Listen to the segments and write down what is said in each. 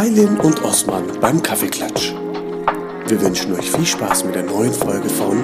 Aylin und Osman beim Kaffeeklatsch. Wir wünschen euch viel Spaß mit der neuen Folge von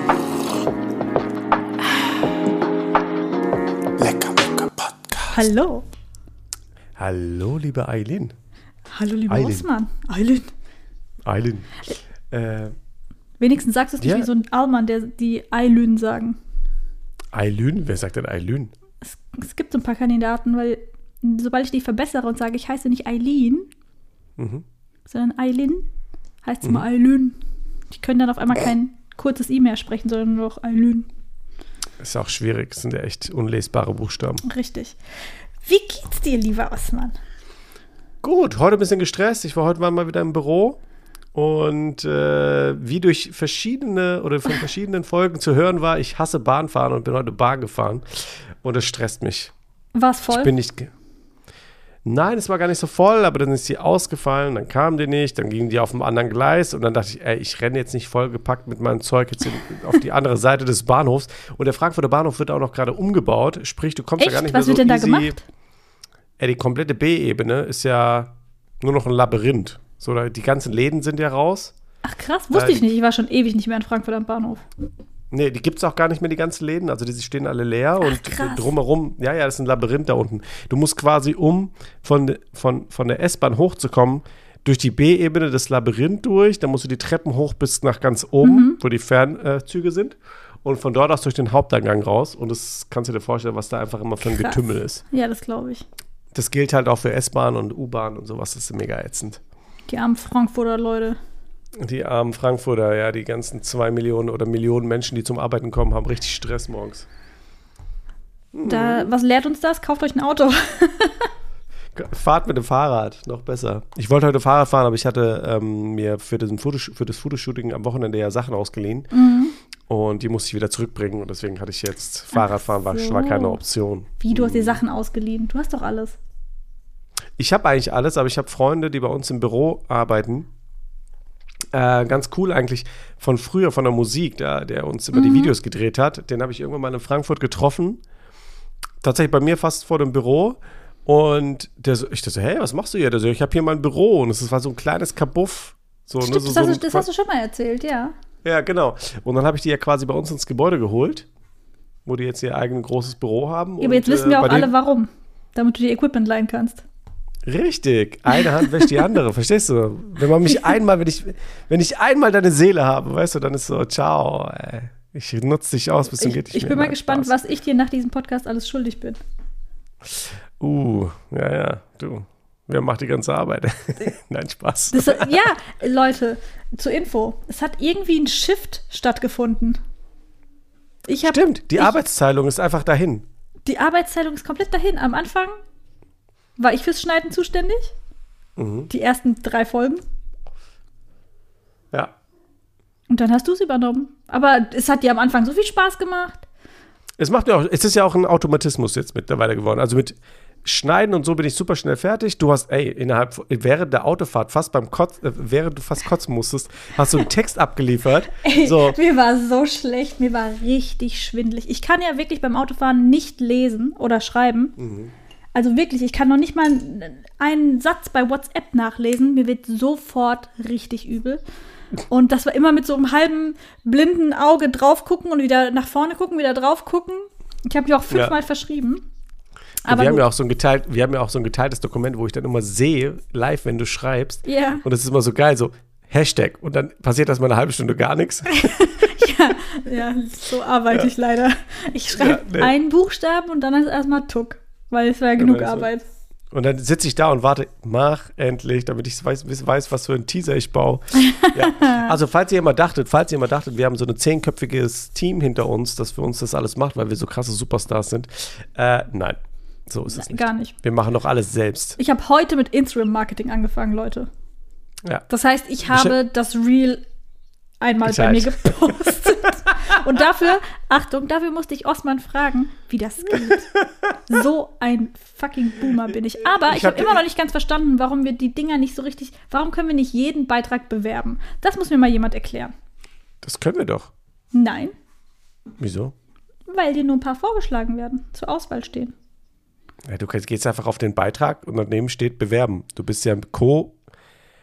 Lecker Mucke Podcast. Hallo. Hallo, liebe Aylin. Hallo, lieber Aylin. Osman. Aylin. Wenigstens sagst du es nicht wie so ein Allmann, der die Aylin sagen. Aylin? Wer sagt denn Aylin? Es gibt so ein paar Kandidaten, weil sobald ich die verbessere und sage, ich heiße nicht Aylin, sondern Aylin, heißt es immer Aylin. Die können dann auf einmal kein kurzes I mehr sprechen, sondern nur noch Aylin. Ist auch schwierig, das sind ja echt unlesbare Buchstaben. Richtig. Wie geht's dir, lieber Osman? Gut, heute ein bisschen gestresst. Ich war heute mal wieder im Büro und wie durch verschiedene oder von verschiedenen Folgen zu hören war, ich hasse Bahnfahren und bin heute Bahn gefahren und das stresst mich. War es voll? Nein, es war gar nicht so voll, aber dann ist sie ausgefallen, dann kam die nicht, dann ging die auf einem anderen Gleis und dann dachte ich, ich renne jetzt nicht vollgepackt mit meinem Zeug jetzt auf die andere Seite des Bahnhofs. Und der Frankfurter Bahnhof wird auch noch gerade umgebaut, sprich, du kommst da gar nicht mehr so easy. Was wird denn da gemacht? Die komplette B-Ebene ist ja nur noch ein Labyrinth. So, die ganzen Läden sind ja raus. Ach krass, wusste ich nicht. Ich war schon ewig nicht mehr in Frankfurt am Bahnhof. Nee, die gibt es auch gar nicht mehr, die ganzen Läden. Also die stehen alle leer. Und krass. Drumherum, das ist ein Labyrinth da unten. Du musst quasi, um von der S-Bahn hochzukommen, durch die B-Ebene das Labyrinth durch. Dann musst du die Treppen hoch bis nach ganz oben, wo die Fernzüge sind. Und von dort aus durch den Haupteingang raus. Und das kannst du dir vorstellen, was da einfach immer für ein Getümmel ist. Ja, das glaube ich. Das gilt halt auch für S-Bahn und U-Bahn und sowas. Das ist mega ätzend. Die armen Frankfurter Leute. Die armen Frankfurter, ja, die ganzen 2 Millionen oder Millionen Menschen, die zum Arbeiten kommen, haben richtig Stress morgens. Was lehrt uns das? Kauft euch ein Auto. Fahrt mit dem Fahrrad, noch besser. Ich wollte heute Fahrrad fahren, aber ich hatte mir für das Fotoshooting am Wochenende ja Sachen ausgeliehen. Und die musste ich wieder zurückbringen. Und deswegen hatte ich jetzt Fahrradfahren, war keine Option. Wie, du hast die Sachen ausgeliehen? Du hast doch alles. Ich habe eigentlich alles, aber ich habe Freunde, die bei uns im Büro arbeiten. Ganz cool eigentlich von früher, von der Musik, der uns immer die Videos gedreht hat. Den habe ich irgendwann mal in Frankfurt getroffen. Tatsächlich bei mir fast vor dem Büro. Und ich dachte so, hey, was machst du hier? Der so, ich habe hier mein Büro. Und es war so ein kleines Kabuff. So, stimmt, das hast du schon mal erzählt, ja. Ja, genau. Und dann habe ich die ja quasi bei uns ins Gebäude geholt, wo die jetzt ihr eigenes großes Büro haben. Ja, aber jetzt wissen wir auch alle, warum. Damit du dir Equipment leihen kannst. Richtig, eine Hand wäscht die andere, verstehst du? Wenn man mich einmal, wenn ich einmal deine Seele habe, weißt du, dann ist so, ciao, ey. Ich nutze dich aus, bis zum geht nicht mehr. Ich bin mal gespannt, was ich dir nach diesem Podcast alles schuldig bin. Ja, du, wer macht die ganze Arbeit? Nein, Spaß. Leute, zur Info, es hat irgendwie ein Shift stattgefunden. Stimmt, die Arbeitsteilung ist einfach dahin. Die Arbeitsteilung ist komplett dahin. Am Anfang war ich fürs Schneiden zuständig. Die ersten 3 Folgen. Ja. Und dann hast du es übernommen. Aber es hat dir am Anfang so viel Spaß gemacht. Es ist ja auch ein Automatismus jetzt mittlerweile geworden. Also mit Schneiden und so bin ich super schnell fertig. Du hast, während der Autofahrt während du fast kotzen musstest, hast du einen Text abgeliefert. Mir war so schlecht, mir war richtig schwindelig. Ich kann ja wirklich beim Autofahren nicht lesen oder schreiben. Also wirklich, ich kann noch nicht mal einen Satz bei WhatsApp nachlesen. Mir wird sofort richtig übel. Und das war immer mit so einem halben blinden Auge drauf gucken und wieder nach vorne gucken, wieder drauf gucken. Ich habe mich auch 5-mal verschrieben. Aber wir haben ja auch so ein geteiltes Dokument, wo ich dann immer sehe, live, wenn du schreibst. Ja. Und das ist immer so geil, so Hashtag. Und dann passiert das mal eine halbe Stunde gar nichts. Ja, so arbeite ich leider. Ich schreibe einen Buchstaben und dann ist erstmal Tuck. Weil es war ja genug Arbeit. Und dann sitze ich da und warte, mach endlich, damit ich weiß, was für ein Teaser ich baue. Ja. Also falls ihr jemand dachtet, wir haben so ein 10-köpfiges Team hinter uns, das für uns das alles macht, weil wir so krasse Superstars sind. Nein, so ist es nicht. Gar nicht. Wir machen doch alles selbst. Ich habe heute mit Instagram-Marketing angefangen, Leute. Ja. Das heißt, ich habe das Reel einmal bei mir gepostet. Und dafür musste ich Osman fragen, wie das geht. So ein fucking Boomer bin ich. Aber ich habe immer noch nicht ganz verstanden, warum wir die Dinger nicht so richtig, warum können wir nicht jeden Beitrag bewerben? Das muss mir mal jemand erklären. Das können wir doch. Nein. Wieso? Weil dir nur ein paar vorgeschlagen werden, zur Auswahl stehen. Ja, du gehst einfach auf den Beitrag und daneben steht bewerben. Du bist ja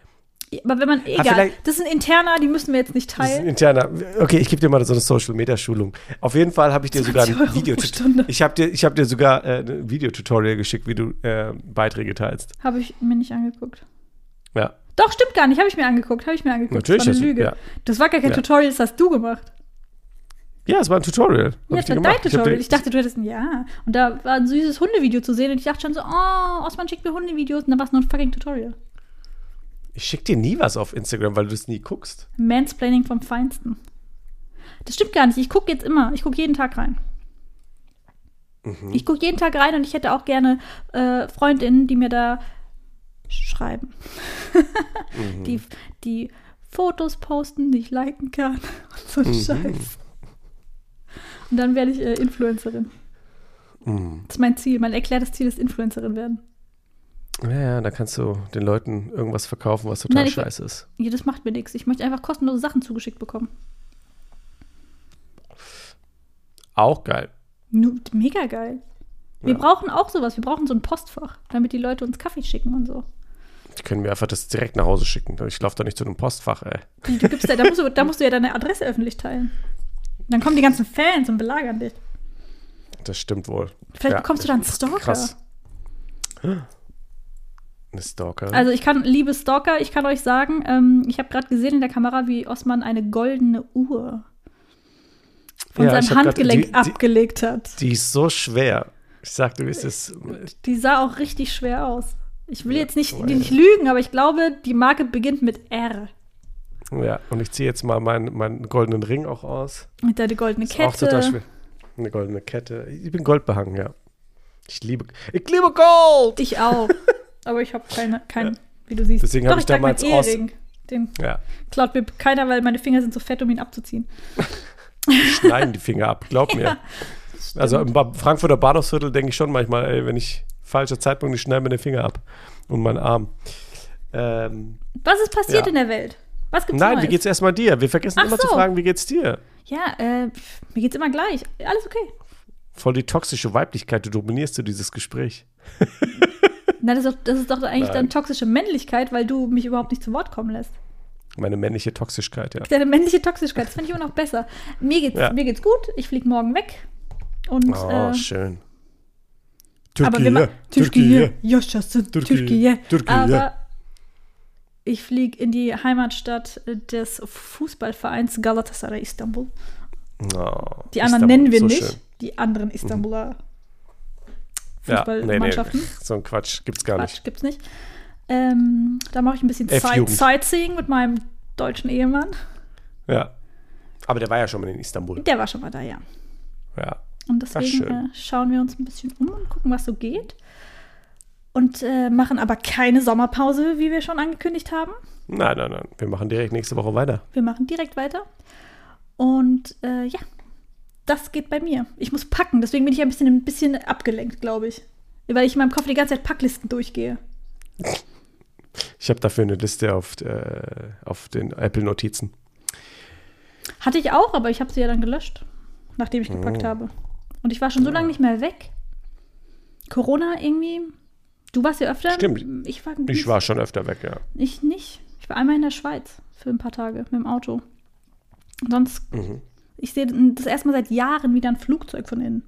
Aber wenn man, egal, das ist ein interner, die müssen wir jetzt nicht teilen. Das ist ein interner. Okay, ich gebe dir mal so eine Social-Media-Schulung. Auf jeden Fall habe ich dir sogar ein Videotutorial. Ich hab dir sogar ein Videotutorial geschickt, wie du Beiträge teilst. Habe ich mir nicht angeguckt. Ja. Doch, stimmt gar nicht. Habe ich mir angeguckt. Natürlich. Das war eine Lüge. Ja. Das war gar kein Tutorial, das hast du gemacht. Ja, es war ein Tutorial. Ja, es war dein Tutorial. Ich dachte, du hättest und da war ein süßes Hundevideo zu sehen und ich dachte schon so, Osman schickt mir Hundevideos und dann war es nur ein fucking Tutorial. Ich schicke dir nie was auf Instagram, weil du es nie guckst. Mansplaining vom Feinsten. Das stimmt gar nicht. Ich gucke jeden Tag rein. Ich gucke jeden Tag rein und ich hätte auch gerne Freundinnen, die mir da schreiben. die Fotos posten, die ich liken kann. So ein Scheiß. Und dann werde ich Influencerin. Das ist mein Ziel. Mein erklärtes Ziel ist Influencerin werden. Ja, da kannst du den Leuten irgendwas verkaufen, was total scheiße ist. Ja, das macht mir nichts. Ich möchte einfach kostenlose Sachen zugeschickt bekommen. Auch geil. Mega geil. Wir brauchen auch sowas. Wir brauchen so ein Postfach, damit die Leute uns Kaffee schicken und so. Die können mir einfach das direkt nach Hause schicken. Ich laufe da nicht zu einem Postfach, ey. Da musst du ja deine Adresse öffentlich teilen. Dann kommen die ganzen Fans und belagern dich. Das stimmt wohl. Vielleicht bekommst du dann einen Stalker. Krass. Eine Stalker. Also liebe Stalker, ich kann euch sagen, ich habe gerade gesehen in der Kamera, wie Osman eine goldene Uhr von seinem Handgelenk abgelegt hat. Die ist so schwer. Ich sagte, wie es ist. Die sah auch richtig schwer aus. Ich will jetzt nicht lügen, aber ich glaube, die Marke beginnt mit R. Ja, und ich ziehe jetzt mal meinen goldenen Ring auch aus. Mit deiner goldene Kette. Auch total schwer. Eine goldene Kette. Ich bin goldbehangen, ja. Ich liebe Gold! Ich auch. Aber ich habe kein, wie du siehst. Deswegen habe ich damals Ehering. Den klaut mir keiner, weil meine Finger sind so fett, um ihn abzuziehen. Schneiden die Finger ab, glaub mir. Ja, also im Frankfurter Bahnhofsviertel denke ich schon manchmal, ey, wenn ich falscher Zeitpunkt, ich schneide mir den Finger ab und meinen Arm. Was ist passiert in der Welt? Was gibt's Neues? Wie geht's erstmal dir? Wir vergessen immer zu fragen, wie geht's dir? Ja, mir geht's immer gleich. Alles okay. Voll die toxische Weiblichkeit, du dominierst dieses Gespräch. Na, das ist doch eigentlich dann toxische Männlichkeit, weil du mich überhaupt nicht zu Wort kommen lässt. Meine männliche Toxischkeit, ja. Deine männliche Toxischkeit, das finde ich immer noch besser. Mir geht's gut, ich fliege morgen weg. Und, schön. Türkei. Aber ich fliege in die Heimatstadt des Fußballvereins Galatasaray Istanbul. Die anderen Istanbul, nennen wir so nicht. Schön. Die anderen Istanbuler Fußballmannschaften. Nee, so ein Quatsch gibt's gar nicht. Gibt's nicht. Da mache ich ein bisschen Sightseeing mit meinem deutschen Ehemann. Ja. Aber der war ja schon mal in Istanbul. Der war schon mal da, ja. Ja. Und deswegen schauen wir uns ein bisschen um und gucken, was so geht. Und machen aber keine Sommerpause, wie wir schon angekündigt haben. Nein. Wir machen direkt nächste Woche weiter. Wir machen direkt weiter. Und das geht bei mir. Ich muss packen, deswegen bin ich ein bisschen abgelenkt, glaube ich. Weil ich in meinem Kopf die ganze Zeit Packlisten durchgehe. Ich habe dafür eine Liste auf den Apple-Notizen. Hatte ich auch, aber ich habe sie ja dann gelöscht, nachdem ich gepackt habe. Und ich war schon so lange nicht mehr weg. Corona irgendwie. Du warst ja öfter. Stimmt. Ich war schon öfter weg, ja. Ich nicht. Ich war einmal in der Schweiz für ein paar Tage mit dem Auto. Und sonst, ich sehe das erste Mal seit Jahren wieder ein Flugzeug von innen.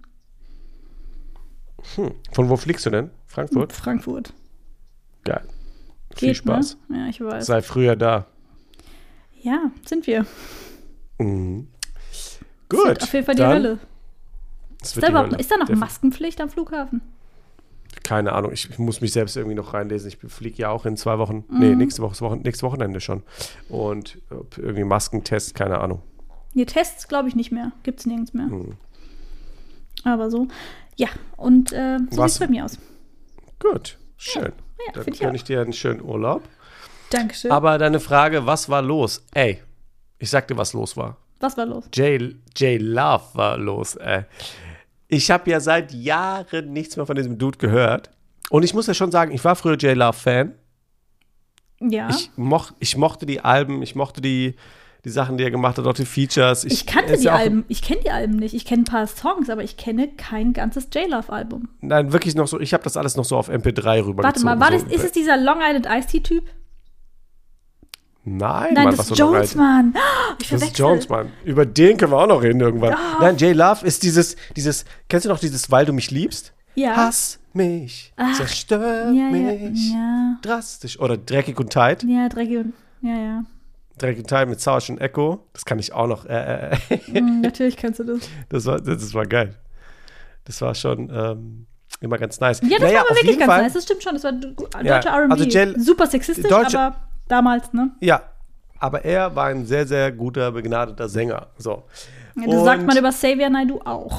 Von wo fliegst du denn? Frankfurt? Frankfurt. Geil. Viel Spaß. Ne? Ja, ich weiß. Sei früher da. Ja, sind wir. Gut. Das wird auf jeden Fall die Hölle. Ist da noch Der Maskenpflicht am Flughafen? Keine Ahnung, ich muss mich selbst irgendwie noch reinlesen. Ich fliege ja auch in 2 Wochen. Nee, nächstes Wochenende schon. Und irgendwie Maskentest, keine Ahnung. Nee, Tests glaube ich nicht mehr. Gibt es nirgends mehr. Aber so. Ja, und so sieht es bei mir aus. Gut, schön. Ja, dann gönne ich dir einen schönen Urlaub. Dankeschön. Aber deine Frage, was war los? Ey, ich sag dir, was los war. Was war los? J-Love war los, ey. Ich habe ja seit Jahren nichts mehr von diesem Dude gehört. Und ich muss ja schon sagen, ich war früher J-Love-Fan. Ja. Ich mochte die Alben, ich mochte die Sachen, die er gemacht hat, auch die Features. Ich kannte die Alben. Ich kenne die Alben nicht. Ich kenne ein paar Songs, aber ich kenne kein ganzes J-Love-Album. Nein, wirklich noch so. Ich habe das alles noch so auf MP3 rübergezogen. Warte mal, ist es dieser Long Island Ice-Tea-Typ? Nein, Nein, Mann, das was ist du noch Jones, rein- Mann. Ich Das ist verwechsel. Jones, Mann. Über den können wir auch noch reden irgendwann. Oh. Nein, J Love ist dieses, kennst du noch dieses Weil du mich liebst? Ja. Hass mich, zerstört mich, Ja. drastisch. Oder Dreckig und Tight. Ja, dreckig und. Ja. Dreckig und Tight mit Sauersch und Echo. Das kann ich auch noch. Natürlich kannst du das. Das war geil. Das war schon immer ganz nice. Ja, das Naja, war aber auf wirklich jeden ganz Fall, nice. Das stimmt schon. Das war deutscher Ja, R&B. also Super sexistisch, Deutsche- aber damals, ne? Ja, aber er war ein sehr, sehr guter, begnadeter Sänger. So. Ja, das sagt man über Xavier Naidoo auch.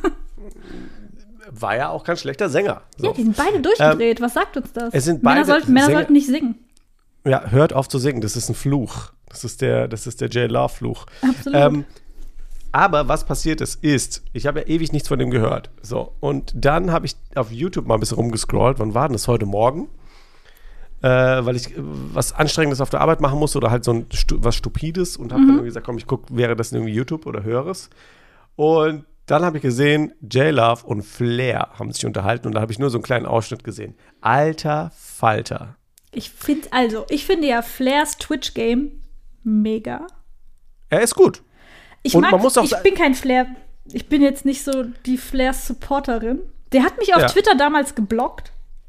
War ja auch kein schlechter Sänger. So. Ja, die sind beide durchgedreht. Was sagt uns das? es sind Männer beide Männer Sänger- sollten nicht singen. Ja, hört auf zu singen. Das ist ein Fluch. Das ist der J Love-Fluch. Absolut. Aber was passiert ist, ich habe ja ewig nichts von dem gehört. So, und dann habe ich auf YouTube mal ein bisschen rumgescrollt. Wann war denn das? Heute Morgen? Weil ich was Anstrengendes auf der Arbeit machen musste oder halt so was Stupides und habe dann irgendwie gesagt, komm, ich gucke, wäre das irgendwie YouTube oder höre es. Und dann habe ich gesehen, J Love und Flair haben sich unterhalten und da habe ich nur so einen kleinen Ausschnitt gesehen. Alter Falter. Ich finde ja Flairs Twitch-Game mega. Er ist gut. Ich Und man muss auch bin kein Flair. Ich bin jetzt nicht so die Flairs-Supporterin. Der hat mich auf Ja. Twitter damals geblockt.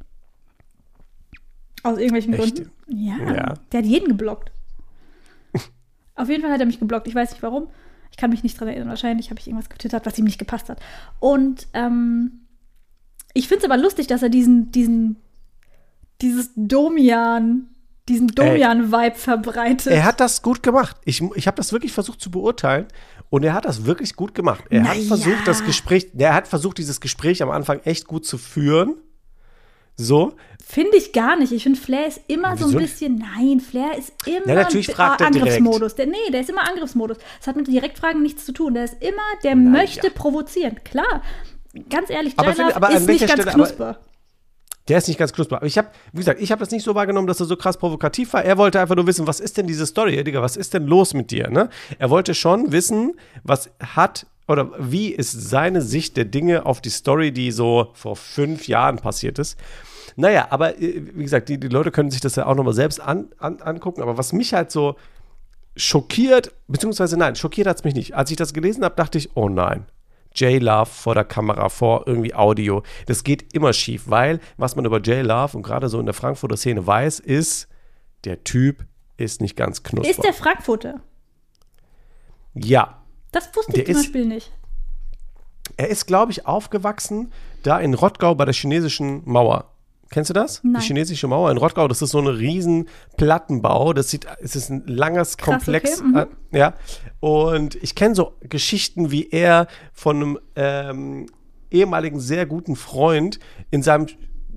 Aus irgendwelchen Echt? Gründen. Ja, Ja. der hat jeden geblockt. Auf jeden Fall hat er mich geblockt. Ich weiß nicht warum. Ich kann mich nicht dran erinnern. Wahrscheinlich habe ich irgendwas getwittert, was ihm nicht gepasst hat. Und ich finde es aber lustig, dass er diesen Domian-Vibe verbreitet. Er hat das gut gemacht. Ich habe das wirklich versucht zu beurteilen und er hat das wirklich gut gemacht. Er hat versucht, dieses Gespräch am Anfang echt gut zu führen. So. Finde ich gar nicht. Ich finde, Flair ist immer so ein Wieso? bisschen, nein, Flair ist immer Ja, natürlich fragt er direkt. Angriffsmodus. Der ist immer Angriffsmodus. Das hat mit Direktfragen nichts zu tun. Der möchte provozieren. Klar, ganz ehrlich, Aber J Love finde- aber an ist nicht welcher ganz Stelle- knusper. Der ist nicht ganz knusper. Aber wie gesagt, ich habe das nicht so wahrgenommen, dass er so krass provokativ war. Er wollte einfach nur wissen, was ist denn diese Story, Digga, was ist denn los mit dir, ne? Er wollte schon wissen, wie ist seine Sicht der Dinge auf die Story, die so vor 5 Jahren passiert ist. Naja, aber wie gesagt, die Leute können sich das ja auch nochmal selbst angucken. Aber was mich halt so schockiert, beziehungsweise nein, schockiert hat es mich nicht. Als ich das gelesen habe, dachte ich, oh nein. J Love vor der Kamera, vor irgendwie Audio. Das geht immer schief, weil was man über J Love und gerade so in der Frankfurter Szene weiß, ist, der Typ ist nicht ganz knusper. Ist der Frankfurter? Ja. Das wusste Der ich zum ist- Beispiel nicht. Er ist, glaube ich, aufgewachsen da in Rottgau bei der chinesischen Mauer. Kennst du das? Nein. Die chinesische Mauer in Rottgau, das ist so ein riesen Plattenbau. Es ist ein langes Krass, Komplex. okay, Ja. Und ich kenne so Geschichten, wie er von einem ehemaligen sehr guten Freund in seinem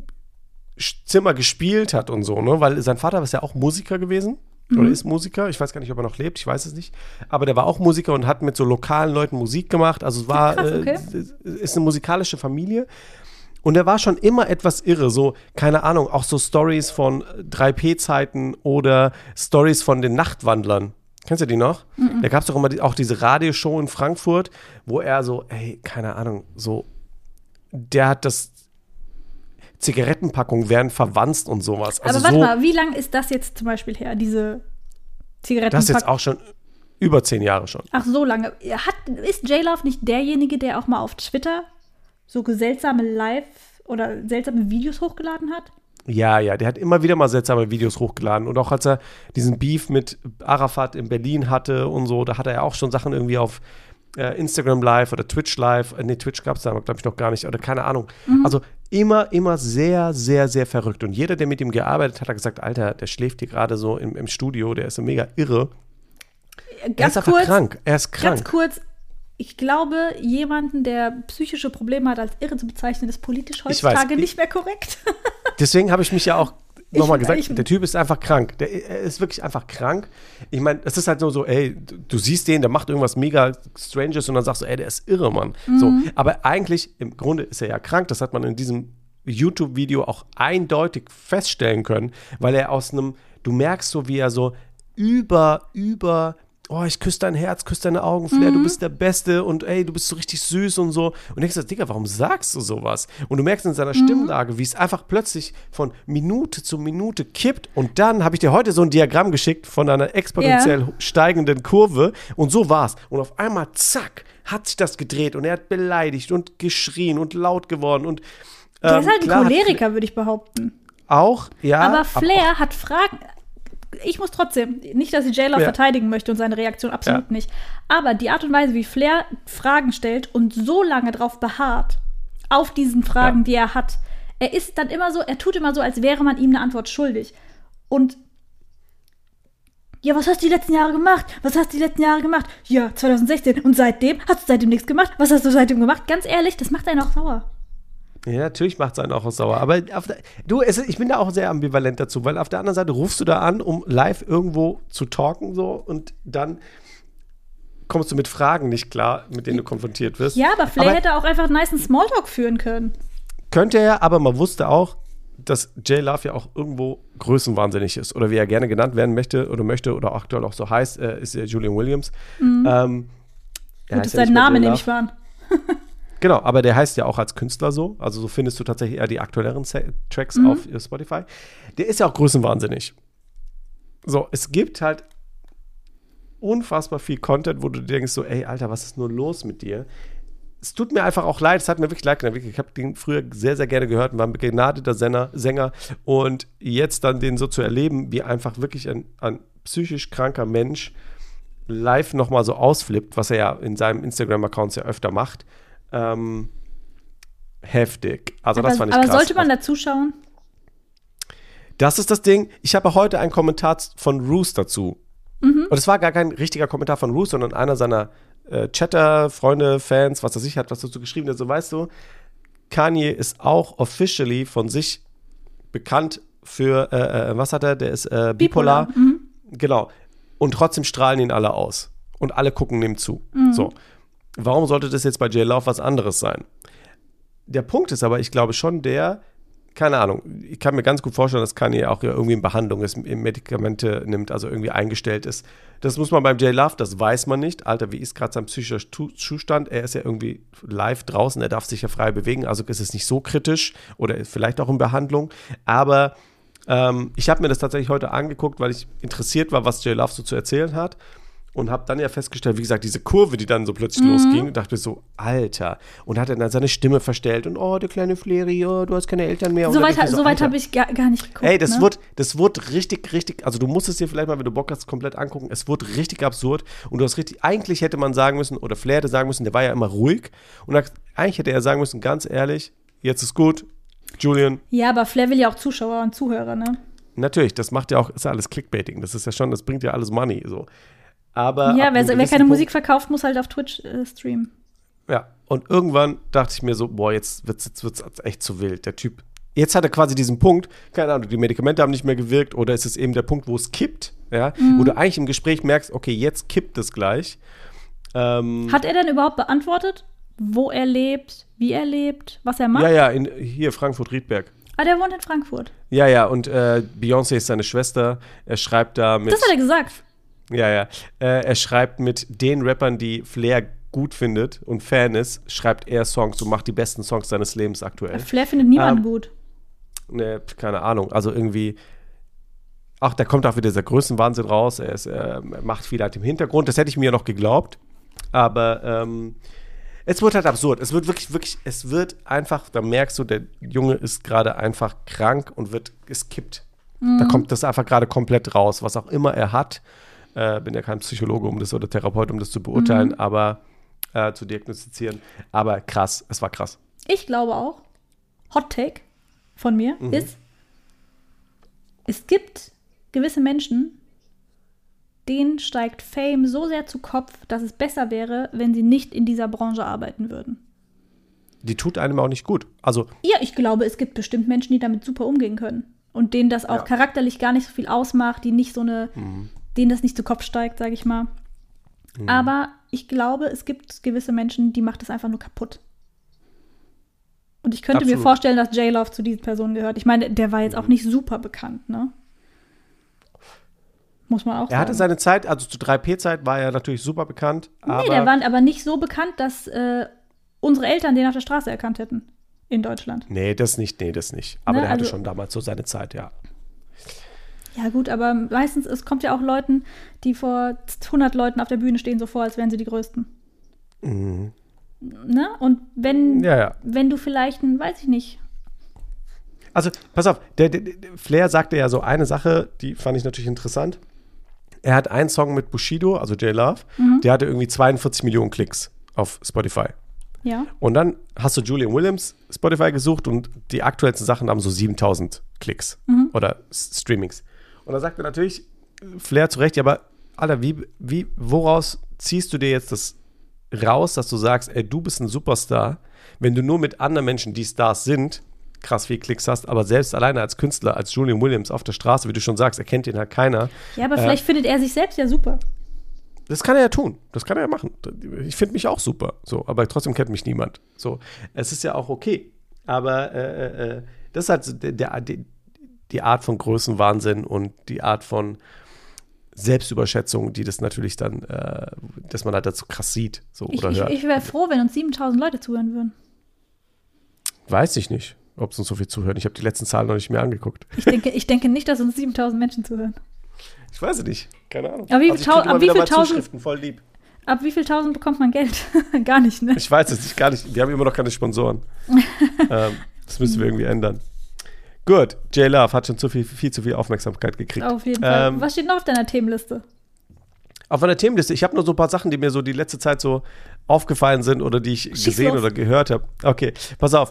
Zimmer gespielt hat und so, ne? Weil sein Vater ist ja auch Musiker gewesen. Oder ist Musiker. Ich weiß gar nicht, ob er noch lebt. Ich weiß es nicht. Aber der war auch Musiker und hat mit so lokalen Leuten Musik gemacht. Also es war, Krass, okay. ist eine musikalische Familie. Und er war schon immer etwas irre, so, keine Ahnung, auch so Stories von 3P-Zeiten oder Stories von den Nachtwandlern. Kennst du die noch? Da gab es doch immer auch diese Radioshow in Frankfurt, wo er so, keine Ahnung, so, der hat das Zigarettenpackungen werden verwanzt und sowas. Also Aber warte so, mal, wie lange ist das jetzt zum Beispiel her, diese Zigaretten? das ist jetzt auch schon über 10 Jahre schon. Ach, so lange. Ist J Love nicht derjenige, der auch mal auf Twitter so seltsame Live- oder seltsame Videos hochgeladen hat? Ja, der hat immer wieder mal seltsame Videos hochgeladen. Und auch als er diesen Beef mit Arafat in Berlin hatte und so, da hat er ja auch schon Sachen irgendwie auf Instagram Live oder Twitch Live. Twitch gab es da, glaube ich, noch gar nicht. Oder keine Ahnung. Also immer sehr, sehr, sehr verrückt. Und jeder, der mit ihm gearbeitet hat, hat gesagt, Alter, der schläft hier gerade so im Studio, der ist so mega irre. Er ist einfach krank. Er ist krank. Ganz kurz, ich glaube, jemanden, der psychische Probleme hat, als irre zu bezeichnen, ist politisch heutzutage nicht mehr korrekt. Deswegen habe ich mich ja auch nochmal gesagt, ich- der Typ ist einfach krank. Er ist wirklich einfach krank. Ich meine, es ist halt nur so, du siehst den, der macht irgendwas mega Stranges und dann sagst du, der ist irre, Mann. So, aber eigentlich, im Grunde ist er ja krank. Das hat man in diesem YouTube-Video auch eindeutig feststellen können, weil er du merkst so, wie er so oh, ich küsse dein Herz, küsse deine Augen, Flair, du bist der Beste und ey, du bist so richtig süß und so. Und denkst du, Digga, warum sagst du sowas? Und du merkst in seiner Stimmlage, wie es einfach plötzlich von Minute zu Minute kippt. Und dann habe ich dir heute so ein Diagramm geschickt von einer exponentiell steigenden Kurve. Und so war's. Und auf einmal, zack, hat sich das gedreht. Und er hat beleidigt und geschrien und laut geworden. Und der ist halt ein Choleriker, würde ich behaupten. Auch, ja. Aber Flair hat Fragen. Ich muss trotzdem, nicht, dass ich J-Lo verteidigen möchte und seine Reaktion absolut nicht. Aber die Art und Weise, wie Flair Fragen stellt und so lange drauf beharrt, auf diesen Fragen, die er hat, er tut immer so, als wäre man ihm eine Antwort schuldig. Und ja, was hast du die letzten Jahre gemacht? Ja, 2016. Und seitdem? Hast du seitdem nichts gemacht? Was hast du seitdem gemacht? Ganz ehrlich, das macht einen auch sauer. Ja, natürlich macht es einen auch sauer. Aber ich bin da auch sehr ambivalent dazu, weil auf der anderen Seite rufst du da an, um live irgendwo zu talken so und dann kommst du mit Fragen nicht klar, mit denen du konfrontiert wirst. Ja, aber Flair hätte auch einfach einen nice Smalltalk führen können. Könnte er, aber man wusste auch, dass J Love ja auch irgendwo größenwahnsinnig ist. Oder wie er gerne genannt werden möchte oder aktuell auch so heißt, ist Julian Williams. Gut, dass sein Name nämlich war. Genau, aber der heißt ja auch als Künstler so. Also so findest du tatsächlich eher die aktuelleren Tracks auf Spotify. Der ist ja auch größenwahnsinnig. So, es gibt halt unfassbar viel Content, wo du denkst so, ey, Alter, was ist nur los mit dir? Es tut mir einfach auch leid, es hat mir wirklich leid getan. Ich habe den früher sehr, sehr gerne gehört und war ein begnadeter Sänger. Und jetzt dann den so zu erleben, wie einfach wirklich ein psychisch kranker Mensch live nochmal so ausflippt, was er ja in seinem Instagram-Account sehr öfter macht. Heftig. Also das fand ich krass. Aber sollte man da zuschauen? Das ist das Ding. Ich habe heute einen Kommentar von Roos dazu. Und es war gar kein richtiger Kommentar von Roos, sondern einer seiner Chatter, Freunde, Fans, was weiß ich, hat was dazu geschrieben. Der so, weißt du, Kanye ist auch officially von sich bekannt für, was hat er? Der ist bipolar. Genau. Und trotzdem strahlen ihn alle aus. Und alle gucken ihm zu. So. Warum sollte das jetzt bei J Love was anderes sein? Der Punkt ist aber, ich glaube schon keine Ahnung, ich kann mir ganz gut vorstellen, dass Kanye auch irgendwie in Behandlung ist, Medikamente nimmt, also irgendwie eingestellt ist. Das muss man beim J Love, das weiß man nicht. Alter, wie ist gerade sein psychischer Zustand? Er ist ja irgendwie live draußen, er darf sich ja frei bewegen, also ist es nicht so kritisch oder vielleicht auch in Behandlung. Aber ich habe mir das tatsächlich heute angeguckt, weil ich interessiert war, was J Love so zu erzählen hat. Und habe dann ja festgestellt, wie gesagt, diese Kurve, die dann so plötzlich losging, und dachte mir so, Alter. Und hat dann seine Stimme verstellt und, oh, der kleine Fleri, oh, du hast keine Eltern mehr. So weit habe ich gar nicht geguckt. Ey, das wird richtig, also du musst es dir vielleicht mal, wenn du Bock hast, komplett angucken. Es wird richtig absurd und du hast eigentlich hätte man sagen müssen, oder Flair hätte sagen müssen, der war ja immer ruhig. Und eigentlich hätte er sagen müssen, ganz ehrlich, jetzt ist gut, Julian. Ja, aber Flair will ja auch Zuschauer und Zuhörer, ne? Natürlich, das macht ja auch, ist ja alles Clickbaiting. Das ist ja schon, das bringt ja alles Money, so. Aber ja, wer keine Musik verkauft, muss halt auf Twitch streamen. Ja, und irgendwann dachte ich mir so, boah, jetzt wird's echt zu wild. Der Typ, jetzt hat er quasi diesen Punkt, keine Ahnung, die Medikamente haben nicht mehr gewirkt oder ist es eben der Punkt, wo es kippt, ja, wo du eigentlich im Gespräch merkst, okay, jetzt kippt es gleich. Hat er denn überhaupt beantwortet, wo er lebt, wie er lebt, was er macht? Ja, hier Frankfurt-Riedberg. Ah, der wohnt in Frankfurt. Ja, und Beyoncé ist seine Schwester. Er schreibt da mit. Das hat er gesagt. Ja. Er schreibt mit den Rappern, die Flair gut findet und Fan ist, schreibt er Songs und macht die besten Songs seines Lebens aktuell. Flair findet niemanden gut. Ne, keine Ahnung. Also irgendwie, ach, da kommt auch wieder dieser Größenwahnsinn raus. Er macht viel halt im Hintergrund. Das hätte ich mir ja noch geglaubt. Aber es wird halt absurd. Es wird wirklich, es wird einfach, da merkst du, der Junge ist gerade einfach krank und es kippt. Da kommt das einfach gerade komplett raus, was auch immer er hat. Bin ja kein Psychologe oder Therapeut, um das zu beurteilen, aber zu diagnostizieren. Aber krass, es war krass. Ich glaube auch, Hot Take von mir ist, es gibt gewisse Menschen, denen steigt Fame so sehr zu Kopf, dass es besser wäre, wenn sie nicht in dieser Branche arbeiten würden. Die tut einem auch nicht gut. Also ja, ich glaube, es gibt bestimmt Menschen, die damit super umgehen können. Und denen das auch charakterlich gar nicht so viel ausmacht, die nicht so eine, denen das nicht zu Kopf steigt, sage ich mal. Aber ich glaube, es gibt gewisse Menschen, die macht es einfach nur kaputt. Und ich könnte mir vorstellen, dass J Love zu diesen Personen gehört. Ich meine, der war jetzt auch nicht super bekannt, ne? Muss man auch sagen. Er hatte seine Zeit, also zu 3P-Zeit war er natürlich super bekannt. Nee, der war aber nicht so bekannt, dass unsere Eltern den auf der Straße erkannt hätten in Deutschland. Nee, das nicht. Aber Ne, der hatte also- schon damals so seine Zeit, ja. Ja gut, aber meistens, es kommt ja auch Leuten, die vor 100 Leuten auf der Bühne stehen, so vor, als wären sie die Größten. Mhm. Ne? Und wenn du vielleicht, weiß ich nicht. Also, pass auf, der Flair sagte ja so eine Sache, die fand ich natürlich interessant. Er hat einen Song mit Bushido, also J-Love, der hatte irgendwie 42 Millionen Klicks auf Spotify. Ja. Und dann hast du Julian Williams Spotify gesucht und die aktuellsten Sachen haben so 7000 Klicks oder Streamings. Und da sagt er natürlich, Flair zu Recht, ja, aber Alter, woraus ziehst du dir jetzt das raus, dass du sagst, ey, du bist ein Superstar, wenn du nur mit anderen Menschen, die Stars sind, krass viel Klicks hast, aber selbst alleine als Künstler, als Julian Williams auf der Straße, wie du schon sagst, erkennt ihn halt keiner. Ja, aber vielleicht findet er sich selbst ja super. Das kann er ja tun. Das kann er ja machen. Ich finde mich auch super. So, aber trotzdem kennt mich niemand. So, es ist ja auch okay. Aber das ist halt die Art von Größenwahnsinn und die Art von Selbstüberschätzung, die das natürlich dann, dass man halt dazu krass sieht. So, oder hört. Ich wäre froh, wenn uns 7000 Leute zuhören würden. Weiß ich nicht, ob es uns so viel zuhören. Ich habe die letzten Zahlen noch nicht mehr angeguckt. Ich denke nicht, dass uns 7000 Menschen zuhören. Ich weiß es nicht. Keine Ahnung. Aber ich krieg immer wieder mal Zuschriften, voll lieb. Ab wie viel Tausend bekommt man Geld? Gar nicht, ne? Ich weiß es nicht, gar nicht. Die haben immer noch keine Sponsoren. Das müssen wir irgendwie ändern. Gut, J-Love hat schon viel zu viel Aufmerksamkeit gekriegt. Auf jeden Fall. Was steht noch auf deiner Themenliste? Auf meiner Themenliste, ich habe nur so ein paar Sachen, die mir so die letzte Zeit so aufgefallen sind oder die ich gesehen oder gehört habe. Okay, pass auf.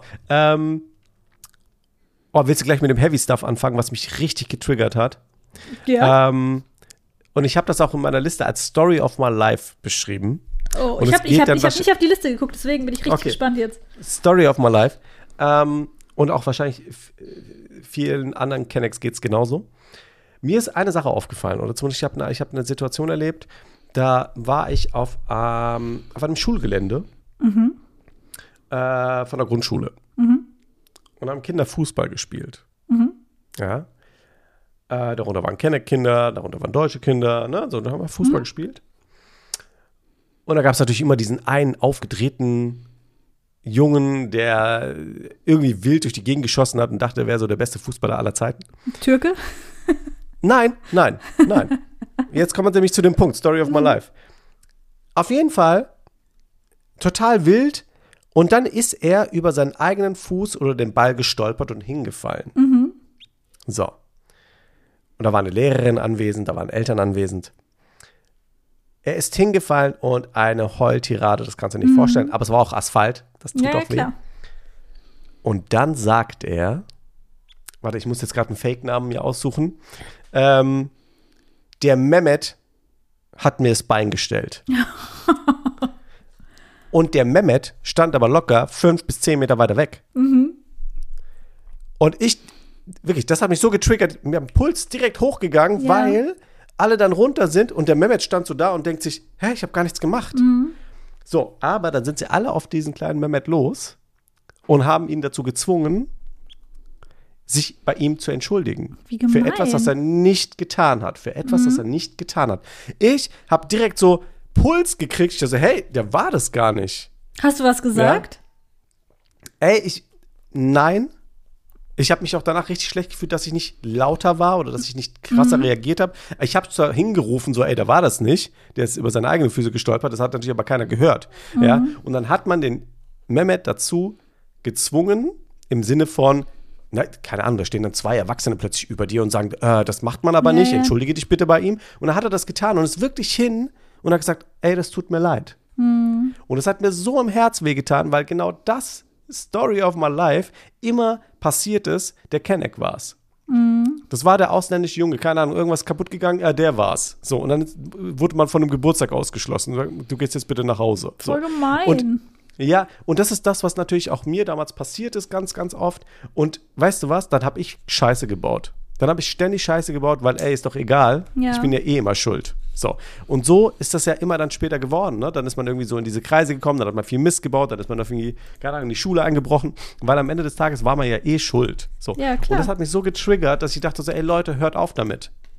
Willst du gleich mit dem Heavy Stuff anfangen, was mich richtig getriggert hat? Ja. Und ich habe das auch in meiner Liste als Story of my life beschrieben. Oh, ich hab nicht auf die Liste geguckt, deswegen bin ich richtig gespannt jetzt. Story of my life. Und auch wahrscheinlich vielen anderen Kennex geht es genauso. Mir ist eine Sache aufgefallen, oder zumindest ich hab eine Situation erlebt, da war ich auf einem Schulgelände von der Grundschule und haben Kinder Fußball gespielt. Ja. Darunter waren Kenneck-Kinder, darunter waren deutsche Kinder, ne? So, da haben wir Fußball gespielt. Und da gab es natürlich immer diesen einen aufgedrehten Jungen, der irgendwie wild durch die Gegend geschossen hat und dachte, er wäre so der beste Fußballer aller Zeiten. Türke? Nein. Jetzt kommen wir nämlich zu dem Punkt, Story of my life. Auf jeden Fall total wild und dann ist er über seinen eigenen Fuß oder den Ball gestolpert und hingefallen. So. Und da war eine Lehrerin anwesend, da waren Eltern anwesend. Er ist hingefallen und eine Heultirade, das kannst du dir nicht vorstellen, aber es war auch Asphalt, das tut auch weh. Klar. Und dann sagt er, warte, ich muss jetzt gerade einen Fake-Namen mir aussuchen, der Mehmet hat mir das Bein gestellt. Und der Mehmet stand aber locker 5 bis 10 Meter weiter weg. Und wirklich, das hat mich so getriggert, mir am Puls direkt hochgegangen, weil alle dann runter sind und der Mehmet stand so da und denkt sich, hä, ich habe gar nichts gemacht. So, aber dann sind sie alle auf diesen kleinen Mehmet los und haben ihn dazu gezwungen, sich bei ihm zu entschuldigen. Wie gemein. Für etwas, das er nicht getan hat. Ich habe direkt so Puls gekriegt. Ich dachte, hey, der war das gar nicht. Hast du was gesagt? Ja? Nein. Ich habe mich auch danach richtig schlecht gefühlt, dass ich nicht lauter war oder dass ich nicht krasser reagiert habe. Ich habe zwar hingerufen, so, ey, da war das nicht. Der ist über seine eigenen Füße gestolpert. Das hat natürlich aber keiner gehört. Ja? Und dann hat man den Mehmet dazu gezwungen, im Sinne von, keine Ahnung, da stehen dann 2 Erwachsene plötzlich über dir und sagen, das macht man aber nicht, entschuldige dich bitte bei ihm. Und dann hat er das getan und ist wirklich hin und hat gesagt, ey, das tut mir leid. Und das hat mir so im Herz wehgetan, weil genau das Story of my life immer passiert ist, der Kenneck war's. Das war der ausländische Junge, keine Ahnung, irgendwas kaputt gegangen, der war's. So, und dann wurde man von einem Geburtstag ausgeschlossen. Du gehst jetzt bitte nach Hause. So. Voll gemein. Und das ist das, was natürlich auch mir damals passiert ist, ganz, ganz oft. Und weißt du was, dann habe ich Scheiße gebaut. Dann habe ich ständig Scheiße gebaut, weil, ist doch egal, ich bin ja immer schuld. So, und so ist das ja immer dann später geworden, ne? Dann ist man irgendwie so in diese Kreise gekommen, dann hat man viel Mist gebaut, dann ist man irgendwie, keine Ahnung, in die Schule eingebrochen, weil am Ende des Tages war man ja schuld. So. Ja, klar. Und das hat mich so getriggert, dass ich dachte so, ey Leute, hört auf damit.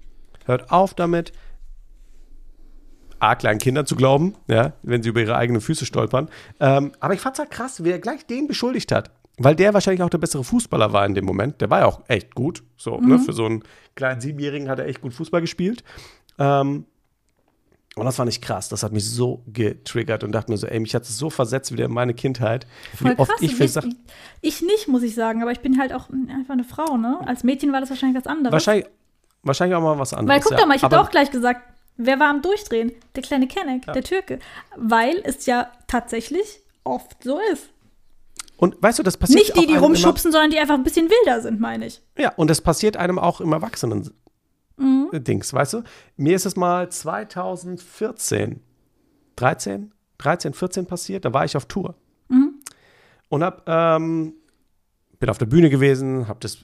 Hört auf damit, kleinen Kindern zu glauben, ja, wenn sie über ihre eigenen Füße stolpern. Aber ich fand's halt krass, wie er gleich den beschuldigt hat. Weil der wahrscheinlich auch der bessere Fußballer war in dem Moment. Der war ja auch echt gut. So, ne? Für so einen kleinen 7-Jährigen hat er echt gut Fußball gespielt. Und das fand ich krass. Das hat mich so getriggert und dachte mir so, ey, mich hat es so versetzt wieder in meine Kindheit. Voll wie oft krass. Ich nicht, muss ich sagen. Aber ich bin halt auch einfach eine Frau, ne? Als Mädchen war das wahrscheinlich was anderes. Wahrscheinlich auch mal was anderes. Weil, guck doch mal, ich habe auch gleich gesagt, wer war am Durchdrehen? Der kleine Kenneck, der Türke. Weil es ja tatsächlich oft so ist. Und weißt du, das passiert nicht die rumschubsen, sondern die einfach ein bisschen wilder sind, meine ich. Ja, und das passiert einem auch im Erwachsenen-Dings, weißt du? Mir ist es mal 2014, 13, 14 passiert, da war ich auf Tour. Und bin auf der Bühne gewesen, hab das